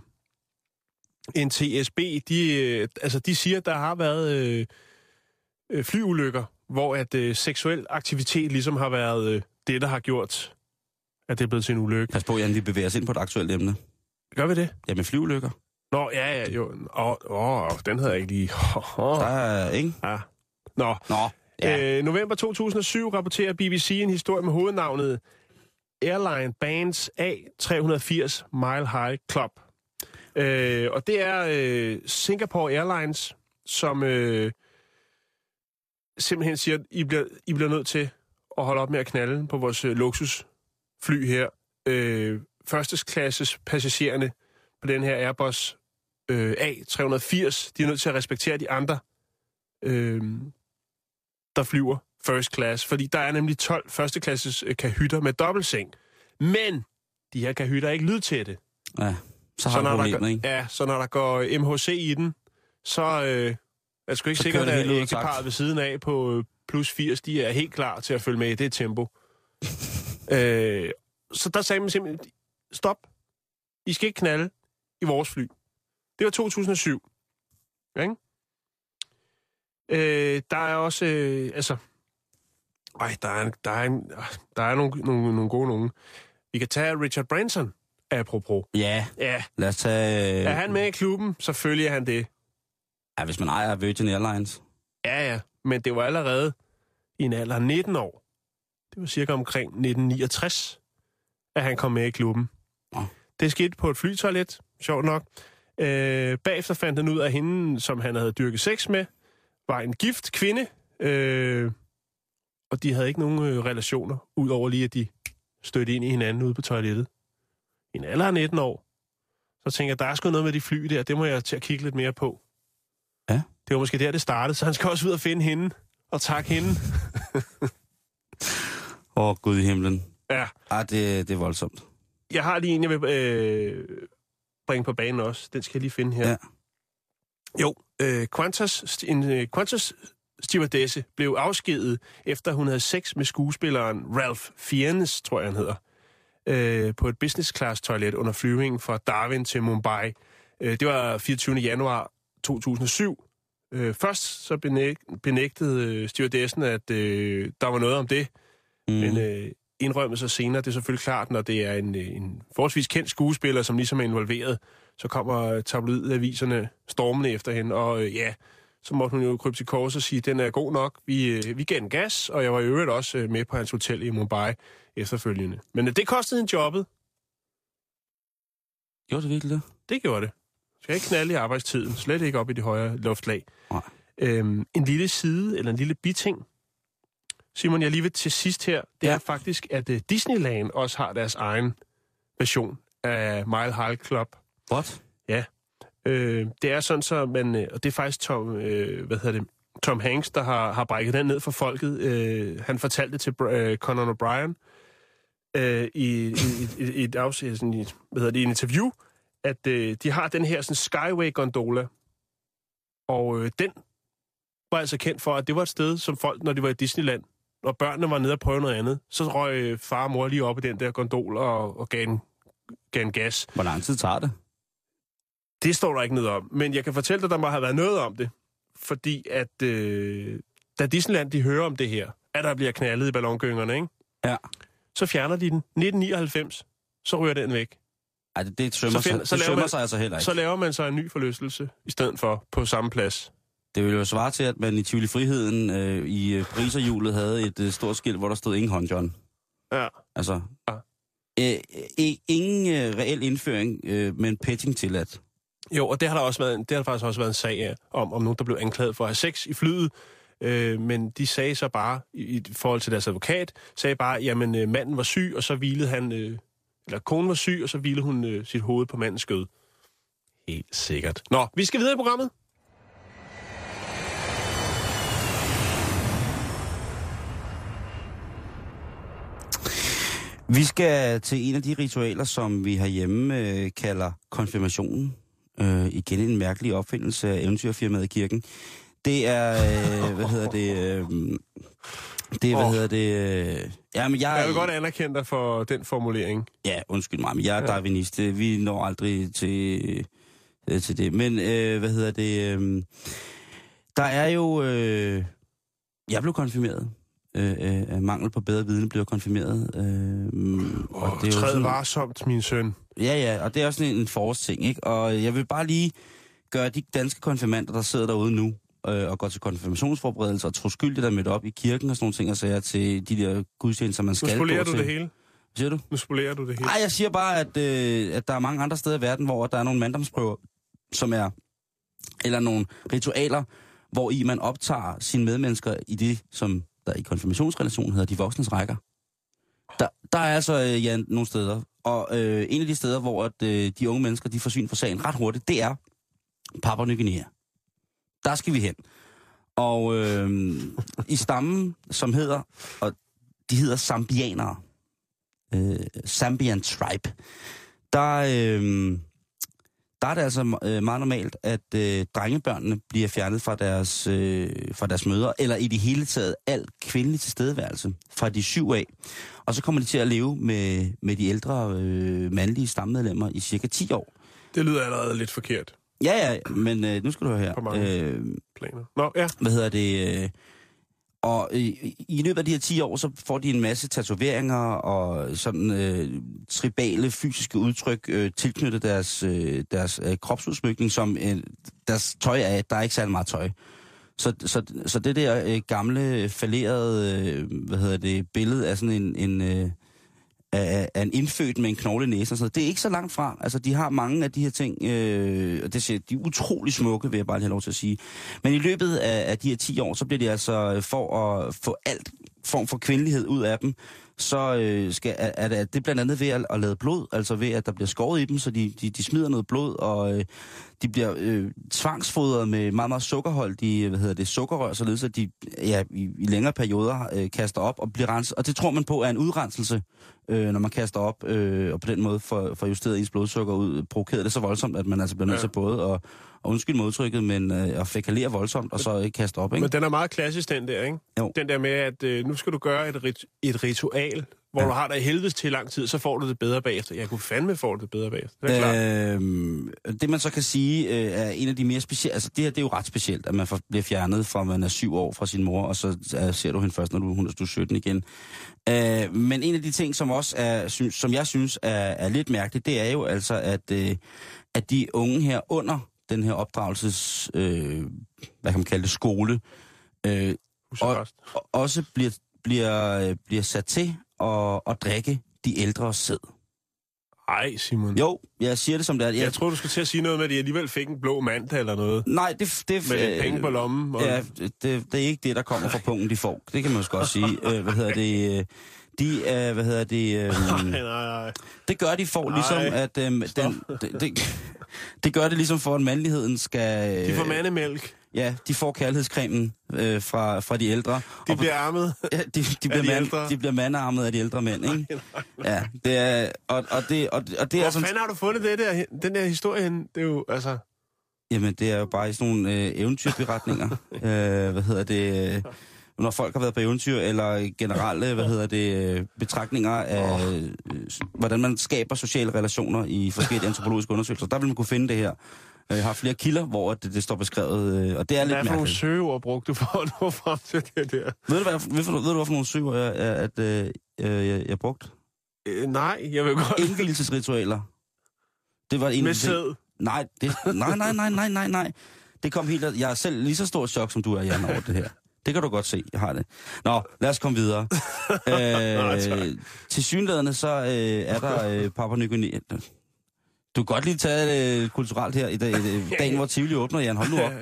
NTSB, de siger, at der har været flyulykker, hvor at seksuel aktivitet ligesom har været det, der har gjort, at det er blevet til en ulykke. Pas på, Jan, vi bevæger os ind på et aktuelt emne. Gør vi det? Ja, med flyulykker. Nå, ja, jo. Den havde jeg ikke lige. Der er, ikke? Ja. Nå. Ja. November 2007 rapporterer BBC en historie med hovednavnet Airline Bands A380 Mile High Club. Og det er Singapore Airlines, som simpelthen siger, at I bliver nødt til at holde op med at knalde på vores luksusfly her. Førsteklasses passagererne på den her Airbus A380, de er nødt til at respektere de andre, der flyver first class, fordi der er nemlig 12 førsteklasses kahytter med dobbeltseng. Men de her kahytter er ikke lydtætte. Ja, så har du problemet, ikke? Ja, så når der går MHC i den, så er sgu ikke sikkert, at ægteparret ved siden af på plus 80, de er helt klar til at følge med i det tempo. Så der sagde man simpelthen, stop, I skal ikke knalde i vores fly. Det var 2007. Ikke? Der er også, der er nogle gode nogen. Vi kan tage Richard Branson, apropos. Ja, lad os tage... Er han med i klubben? Selvfølgelig er han det. Ja, hvis man ejer Virgin Airlines. Ja, men det var allerede i en alder af 19 år. Det var cirka omkring 1969, at han kom med i klubben. Det skete på et flytoilet, sjovt nok. Bagefter fandt han ud af hende, som han havde dyrket sex med, var en gift kvinde, og de havde ikke nogen relationer, udover lige at de støtte ind i hinanden ude på toilettet. I en alder af 19 år. Så tænker jeg, der er sgu noget med de fly der, det må jeg til at kigge lidt mere på. Ja. Det var måske der, det startede, så han skal også ud og finde hende og takke hende. Gud i himlen. Ja. Det er voldsomt. Jeg har lige en, jeg vil bringe på banen også. Den skal jeg lige finde her. Ja. Jo, Qantas stewardesse blev afskediget, efter hun havde sex med skuespilleren Ralph Fiennes, tror jeg han hedder, på et business class toilet under flyvningen fra Darwin til Mumbai. Det var 24. januar 2007. Først så benægtede stewardessen, at der var noget om det, men indrømmede sig senere. Det er selvfølgelig klart, når det er en forholdsvis kendt skuespiller, som ligesom er involveret, så kommer tabloidaviserne stormende efter hende, og så måtte hun jo krybe til kors og sige, den er god nok, vi gav den gas, og jeg var i øvrigt også med på hans hotel i Mumbai efterfølgende. Men det kostede hende jobbet. Gjorde det virkelig det? Det gjorde det. Skal ikke knalde i arbejdstiden, slet ikke op i de højere luftlag. Nej. En lille side, eller en lille biting, Simon, jeg lige vil til sidst her, det er faktisk, at Disneyland også har deres egen version af Mile High Club. What? Ja. Det er sådan, så man, og det er faktisk Tom Hanks, der har brækket den ned for folket. Han fortalte det til Conan O'Brien i et interview, at de har den her sådan, Skyway-gondola, og den var altså kendt for, at det var et sted, som folk, når de var i Disneyland, når børnene var nede og prøve noget andet, så røg far og mor lige op i den der gondol og gav en gas. Hvor lang tid tager det? Det står der ikke noget om, men jeg kan fortælle dig, at der må have været noget om det, fordi at da Disneyland, de hører om det her, at der bliver knaldet i ballongyngerne, ikke? Ja. Så fjerner de den. 1999, så ryger den væk. Ej, det sømmer sig altså heller ikke. Så laver man så en ny forlystelse, i stedet for på samme plads. Det ville jo svare til, at man i Tivoli Friheden i Pariserhjulet havde et stort skilt, hvor der stod ingen håndjohn. Ja. Altså, ingen reel indføring, men petting tilladt. Jo, og det har der faktisk også været en sag om nogen, der blev anklaget for at have sex i flyet. Men de sagde så bare, i forhold til deres advokat, sagde bare, jamen manden var syg, og så hvilede han, eller konen var syg, og så hvilede hun sit hoved på mandens skød. Helt sikkert. Nå, vi skal videre i programmet. Vi skal til en af de ritualer, som vi herhjemme kalder konfirmationen. Igen en mærkelig opfindelse af eventyrfirmaet Kirken. Det er, jamen jeg vil godt anerkende dig for den formulering. Ja, undskyld mig, men jeg er darwinist. Vi når aldrig til det. Men, der er jo... jeg blev konfirmeret. Mangel på bedre viden blev konfirmeret. Træd varsomt, min søn. Ja, og det er også sådan en forårsting, ikke? Og jeg vil bare lige gøre de danske konfirmander, der sidder derude nu, og går til konfirmationsforberedelser og troskyldigt der mødt op i kirken og sådan nogle ting, og sager til de der gudstjenester, man skal gå til. Nu spolerer du det hele. Siger du? Nu spolerer du det hele. Nej, jeg siger bare, at der er mange andre steder i verden, hvor der er nogle manddomsprøver, som er, eller nogle ritualer, hvor i man optager sine medmennesker i det, som der i konfirmationsrelationen hedder de voksnes rækker. Der er altså nogle steder, og en af de steder, hvor de unge mennesker, de får syn for sagen ret hurtigt, det er Papua Ny Guinea. Der skal vi hen. Og i stammen, som hedder, og de hedder Zambianere, Zambian Tribe, der er det altså meget normalt, at drengebørnene bliver fjernet fra deres mødre, eller i det hele taget al kvindelig tilstedeværelse fra de 7 af. Og så kommer de til at leve med de ældre mandlige stammedlemmer i cirka 10 år. Det lyder allerede lidt forkert. Ja, men nu skal du høre her. På mange planer. Nå, ja. Hvad hedder det? Og i løbet af de her 10 år, så får de en masse tatoveringer og sådan tribale fysiske udtryk tilknyttet deres kropsudsmykning, som deres tøj er, der er ikke særlig meget tøj. Så det der gamle, fallerede, billede af sådan en indfødt med en knogle næse og sådan noget, det er ikke så langt fra. Altså, de har mange af de her ting, og det siger, de er utrolig smukke, vil jeg bare have lov til at sige. Men i løbet af de her 10 år, så bliver de altså, for at få alt form for kvindelighed ud af dem, så er det blandt andet ved at lade blod, altså ved at der bliver skåret i dem, så de smider noget blod, og de bliver tvangsfodret med meget, meget sukkerholdige, sukkerrør, således at de i længere perioder kaster op og bliver renset. Og det tror man på er en udrenselse, når man kaster op, og på den måde får justeret ens blodsukker ud, provokeret det så voldsomt, at man altså bliver nødt til både at undskylde modtrykket, men at fækalere voldsomt, og så kaste op, ikke? Men den er meget klassisk, den der, ikke? Jo. Den der med, at nu skal du gøre et ritual, hvor du har dig i helvedes til lang tid, så får du det bedre bagefter. Jeg kunne fandme få det bedre bagefter. Det er klart. Det man så kan sige, er en af de mere specielle... Altså det her, det er jo ret specielt, at man bliver fjernet fra, man er 7 år fra sin mor, og så ser du hende først, når du er 17 igen. Men en af de ting, som også som jeg synes er lidt mærkeligt, det er jo altså, at de unge her under den her opdragelses, hvad kan man kalde det, skole, også bliver sat til at drikke de ældres sæd. Ej, Simon. Jo, jeg siger det som det er. Jeg tror, du skal til at sige noget med, at de alligevel fik en blå mandag eller noget. Nej, det med penge på lommen. Og... Ja, det er ikke det, der kommer fra punkten, de får. Det kan man jo godt sige. Nej. Det gør de for ligesom, at... det gør det ligesom for, at mandligheden skal... De får mandemælk. Ja, de får kærlighedscremen fra de ældre. De bliver armet. Ja, de bliver mandearmet af de ældre mænd, ikke? Ja, det er... Og det hvor fanden har du fundet den der historie henne? Det er jo, altså... Jamen, det er jo bare i sådan nogle eventyrberetninger. Når folk har været på eventyr, eller generelle, betragtninger af, hvordan man skaber sociale relationer i forskellige antropologiske undersøgelser. Der vil man kunne finde det her. Jeg har flere kilder, hvor det står beskrevet, og det er lidt mærkeligt. Hvad for nogle søgeord brugte du for at nå frem til det der? Ved du, hvad for nogle søgeord jeg brugte? Nej, jeg vil godt... Indvielsesritualer. Det var en med sæd? Nej. Det kom helt... Jeg er selv lige så stor chok, som du er, Jan, over det her. Det kan du godt se, jeg har det. Nå, lad os komme videre. Til synlædende så er der Papua Ny Guinea. Du kan godt lige tage det kulturelt her i dagen, hvor Tivoli åbner, Jan. Hold nu op.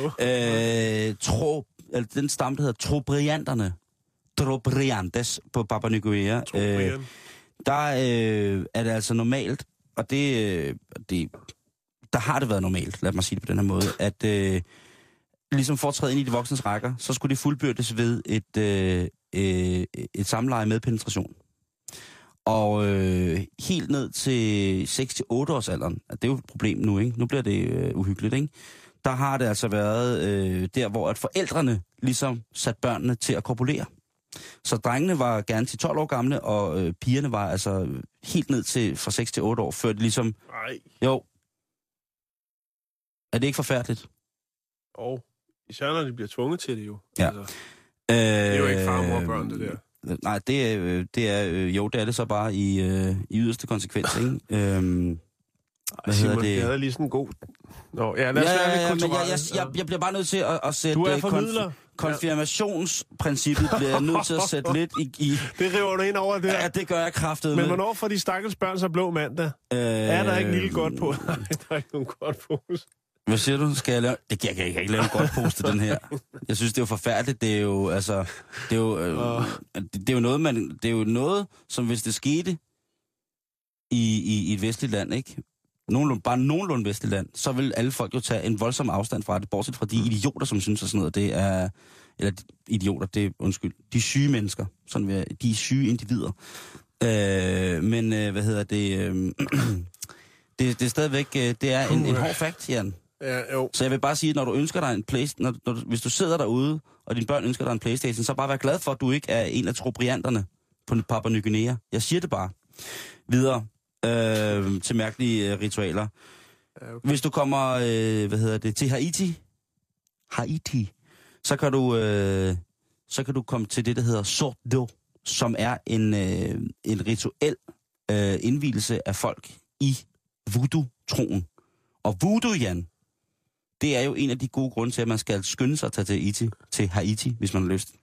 Den stamme, der hedder Trobrianterne. Trobriantes på Papua Ny Guinea. Der er det altså normalt, og der har det været normalt, lad mig sige det på den her måde, at ligesom for at træde ind i de voksnes rækker, så skulle det fuldbyrdes ved et samleje med penetration. Og helt ned til 6-8 års alderen, det er jo et problem nu, ikke? Nu bliver det uhyggeligt, ikke? Der har det altså været der, hvor at forældrene ligesom satte børnene til at korpulere. Så drengene var gerne til 12 år gamle, og pigerne var altså helt ned til fra 6 til 8 år, før det ligesom... Nej. Jo. Er det ikke forfærdeligt? Og især når de bliver tvunget til det jo. Ja. Altså, det er jo ikke far, mor og børn, det der. Nej, det er det så bare i yderste konsekvens, ikke? Simon, det havde lige sådan en god... Nå, ja, lad os være lidt kulturelle. Jeg bliver bare nødt til at sætte... Du er formidler. Konfirmationsprincippet bliver jeg nødt til at sætte lidt i... Det river du ind over det her. Ja, det gør jeg kraftedeme. Men hvornår får de stakkels børn så blå mandag? Er der ikke en lille godt på? Nej, der er ikke nogen godt pose. Hvad siger du? Skal jeg lave... Jeg kan ikke lave en godt pose til den her. Jeg synes, det er jo forfærdeligt. Det er jo, altså... Det er jo noget, det er jo noget, som hvis det skete i et vestligt land, ikke? Bare nogenlunde vestligt land, så vil alle folk jo tage en voldsom afstand fra det, bortset fra de idioter, som synes, at sådan noget, det er... Eller idioter, de syge mennesker. Sådan, de syge individer. Det er stadigvæk... Det er en hård fakt, Jan. Ja, jo. Så jeg vil bare sige, at når du ønsker dig en hvis du sidder derude, og dine børn ønsker dig en PlayStation, så bare vær glad for, at du ikke er en af trobrianterne på Papua Ny Guinea. Jeg siger det bare. Videre til mærkelige ritualer. Ja, okay. Hvis du kommer, til Haiti, så kan du komme til det, der hedder Sordo, som er en rituel indvielse af folk i voodoo-troen. Og voodoo, Jan, det er jo en af de gode grunde til, at man skal skynde sig at tage til Haiti, hvis man har lyst.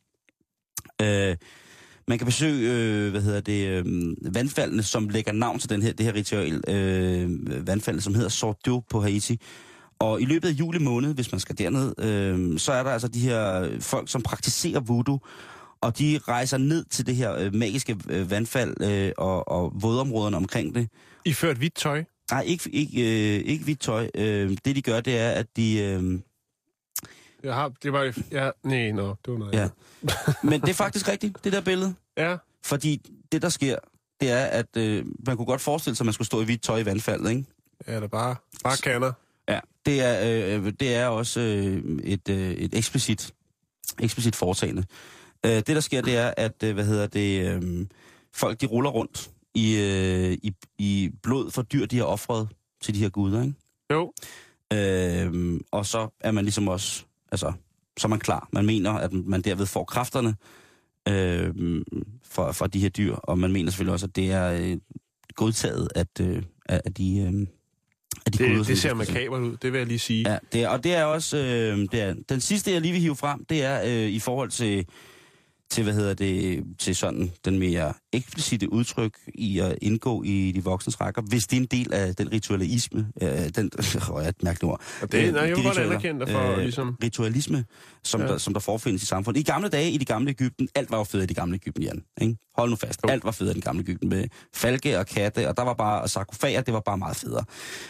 Man kan besøge, vandfaldene, som lægger navn til det her ritual, vandfaldene, som hedder Sordo på Haiti. Og i løbet af juli måned, hvis man skal derned, så er der altså de her folk, som praktiserer voodoo. Og de rejser ned til det her magiske vandfald og vådområderne omkring det. I ført hvidt tøj? Nej, ikke hvidt tøj. Det de gør, det er, at de... Det var noget. Ja. Men det er faktisk rigtigt, det der billede. Ja. Fordi det, der sker, det er, at man kunne godt forestille sig, at man skulle stå i hvidt tøj i vandfaldet, ikke? Ja, det er bare kander. Ja, det er også et eksplicit foretagende. Det, der sker, det er, at folk, de ruller rundt i blod for dyr, de har offret til de her guder, ikke? Jo. Og så er man ligesom også, altså, så er man klar. Man mener, at man derved får kræfterne fra de her dyr, og man mener selvfølgelig også, at det er godtaget af de guder. Det ser makabert ud, det vil jeg lige sige. Ja, det er også, den sidste, jeg lige vil hive frem, det er i forhold til til sådan den mere eksplicite udtryk i at indgå i de voksnes rækker, hvis det er en del af den ritualisme, et mærkeligt ord. Jeg vil godt anerkende dig for ligesom... Ritualisme, som der forefindes i samfundet. I gamle dage, i det gamle Egypten, alt var jo fedt i det gamle Egypten, Jan. Ikke? Hold nu fast, alt var fedt i det gamle Egypten, med falke og katte, og der var bare sarkofager, det var bare meget federe.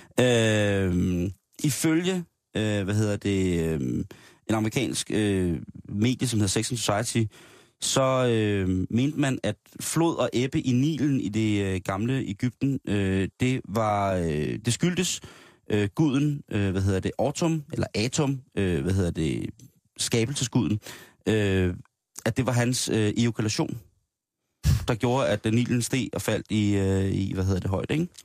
Ifølge, en amerikansk medie, som hedder Sex and Society, så mente man, at flod og ebbe i Nilen i det gamle Egypten, det skyldtes guden, Autumn, eller Atum, skabelsesguden, at det var hans ejakulation, der gjorde, at Nilen steg og faldt i højde, ikke?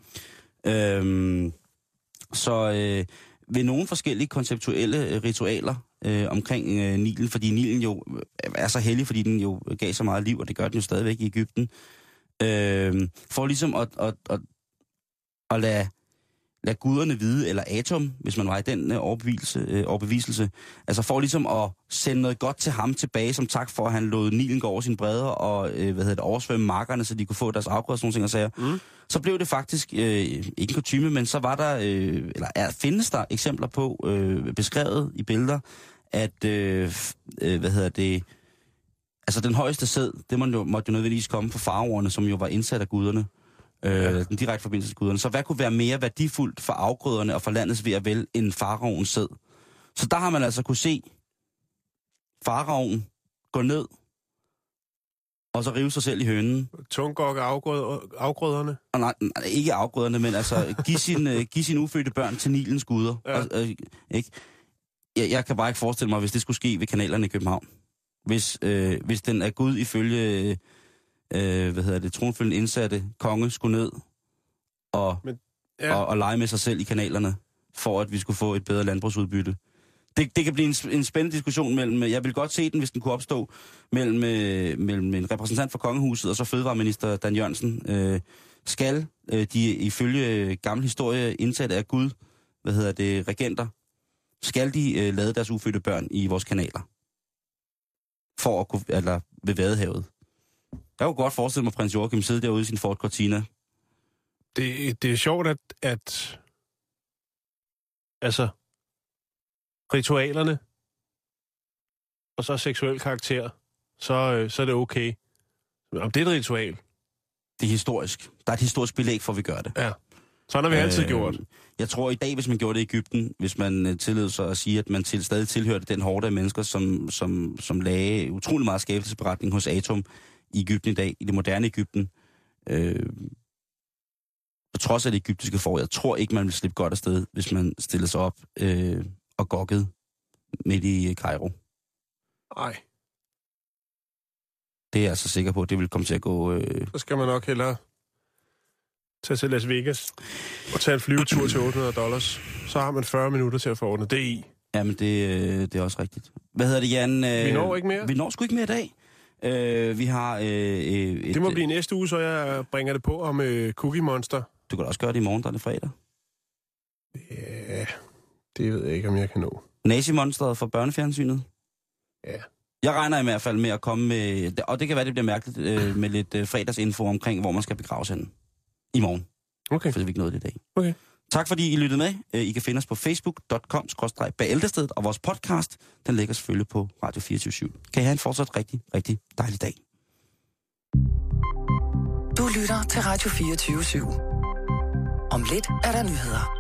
Ved nogle forskellige konceptuelle ritualer omkring Nilen, fordi Nilen jo er så hellig, fordi den jo gav så meget liv, og det gør den jo stadigvæk i Egypten, for ligesom at lade guderne vide, eller Atum, hvis man var i den overbeviselse, altså for ligesom at sende noget godt til ham tilbage, som tak for, at han lod Nilen gå over sine bredder og oversvømme markerne, så de kunne få deres afgrøder og sådan nogle ting, og sager. Så blev det faktisk ikke en kutyme, men så var der, findes der eksempler på, beskrevet i billeder, at, altså den højeste sæd, det måtte jo nødvendigvis komme fra faraoerne, som jo var indsat af guderne. Den direkte forbindelse til guderne. Så hvad kunne være mere værdifuldt for afgrøderne og for landets ved at vel end faraoens sæd? Så der har man altså kunne se faraoen gå ned og så rive sig selv i hønen. Tunggokke afgrøderne? Nej, ikke afgrøderne, men altså give sine ufødte børn til Nilens guder. Ja. Ikke? Jeg kan bare ikke forestille mig, hvis det skulle ske ved kanalerne i København. Hvis den er Gud ifølge tronfølgende indsatte konge skulle ned og lege med sig selv i kanalerne, for at vi skulle få et bedre landbrugsudbytte. Det kan blive en spændende diskussion mellem, jeg vil godt se den, hvis den kunne opstå, mellem en repræsentant for kongehuset og så fødevareminister Dan Jørgensen. Skal de ifølge gammel historie indsatte af Gud, regenter, skal de lade deres ufødte børn i vores kanaler? For at kunne, eller ved Vadehavet. Jeg kunne godt forestille mig, at prins Joachim sidder derude i sin Ford Cortina. Det er sjovt, at altså ritualerne og så seksuel karakter, så er det okay. Om det er et ritual. Det er historisk. Der er et historisk belæg for, at vi gør det. Ja. Sådan har vi altid gjort. Jeg tror i dag, hvis man gjorde det i Egypten, hvis man tillod sig at sige, at man stadig tilhørte den horde af mennesker, som lagde utrolig meget skabelsesberetning hos Atum i Egypten i dag, i det moderne Egypten, på trods af det egyptiske forår. Jeg tror ikke, man vil slippe godt afsted, hvis man stillede sig op og gokkede midt i Kairo. Nej. Det er jeg så sikker på, at det vil komme til at gå... Så skal man nok hellere tage til Las Vegas og tage en flyvetur til $800. Så har man 40 minutter til at få ordnet det i. Jamen, det er også rigtigt. Hvad hedder det, Jan? Vi når ikke mere. Vi når sgu ikke mere i dag. Vi har... det må blive næste uge, så jeg bringer det på om Cookie Monster. Du kan også gøre det i morgen, der er det fredag. Ja, det ved jeg ikke, om jeg kan nå. Nazi-monsteret fra børnefjernsynet? Ja. Jeg regner i hvert fald med at komme med... Og det kan være, det bliver mærkeligt med lidt fredagsinfo omkring, hvor man skal begraves henne. I morgen. Okay. For det er ikke noget det i dag. Okay. Tak fordi I lyttede med. I kan finde os på facebook.com/Bæltestedet, og vores podcast, den ligger selvfølgelig på Radio 24/7. Kan I have en fortsat rigtig, rigtig dejlig dag. Du lytter til Radio 24/7. Om lidt er der nyheder.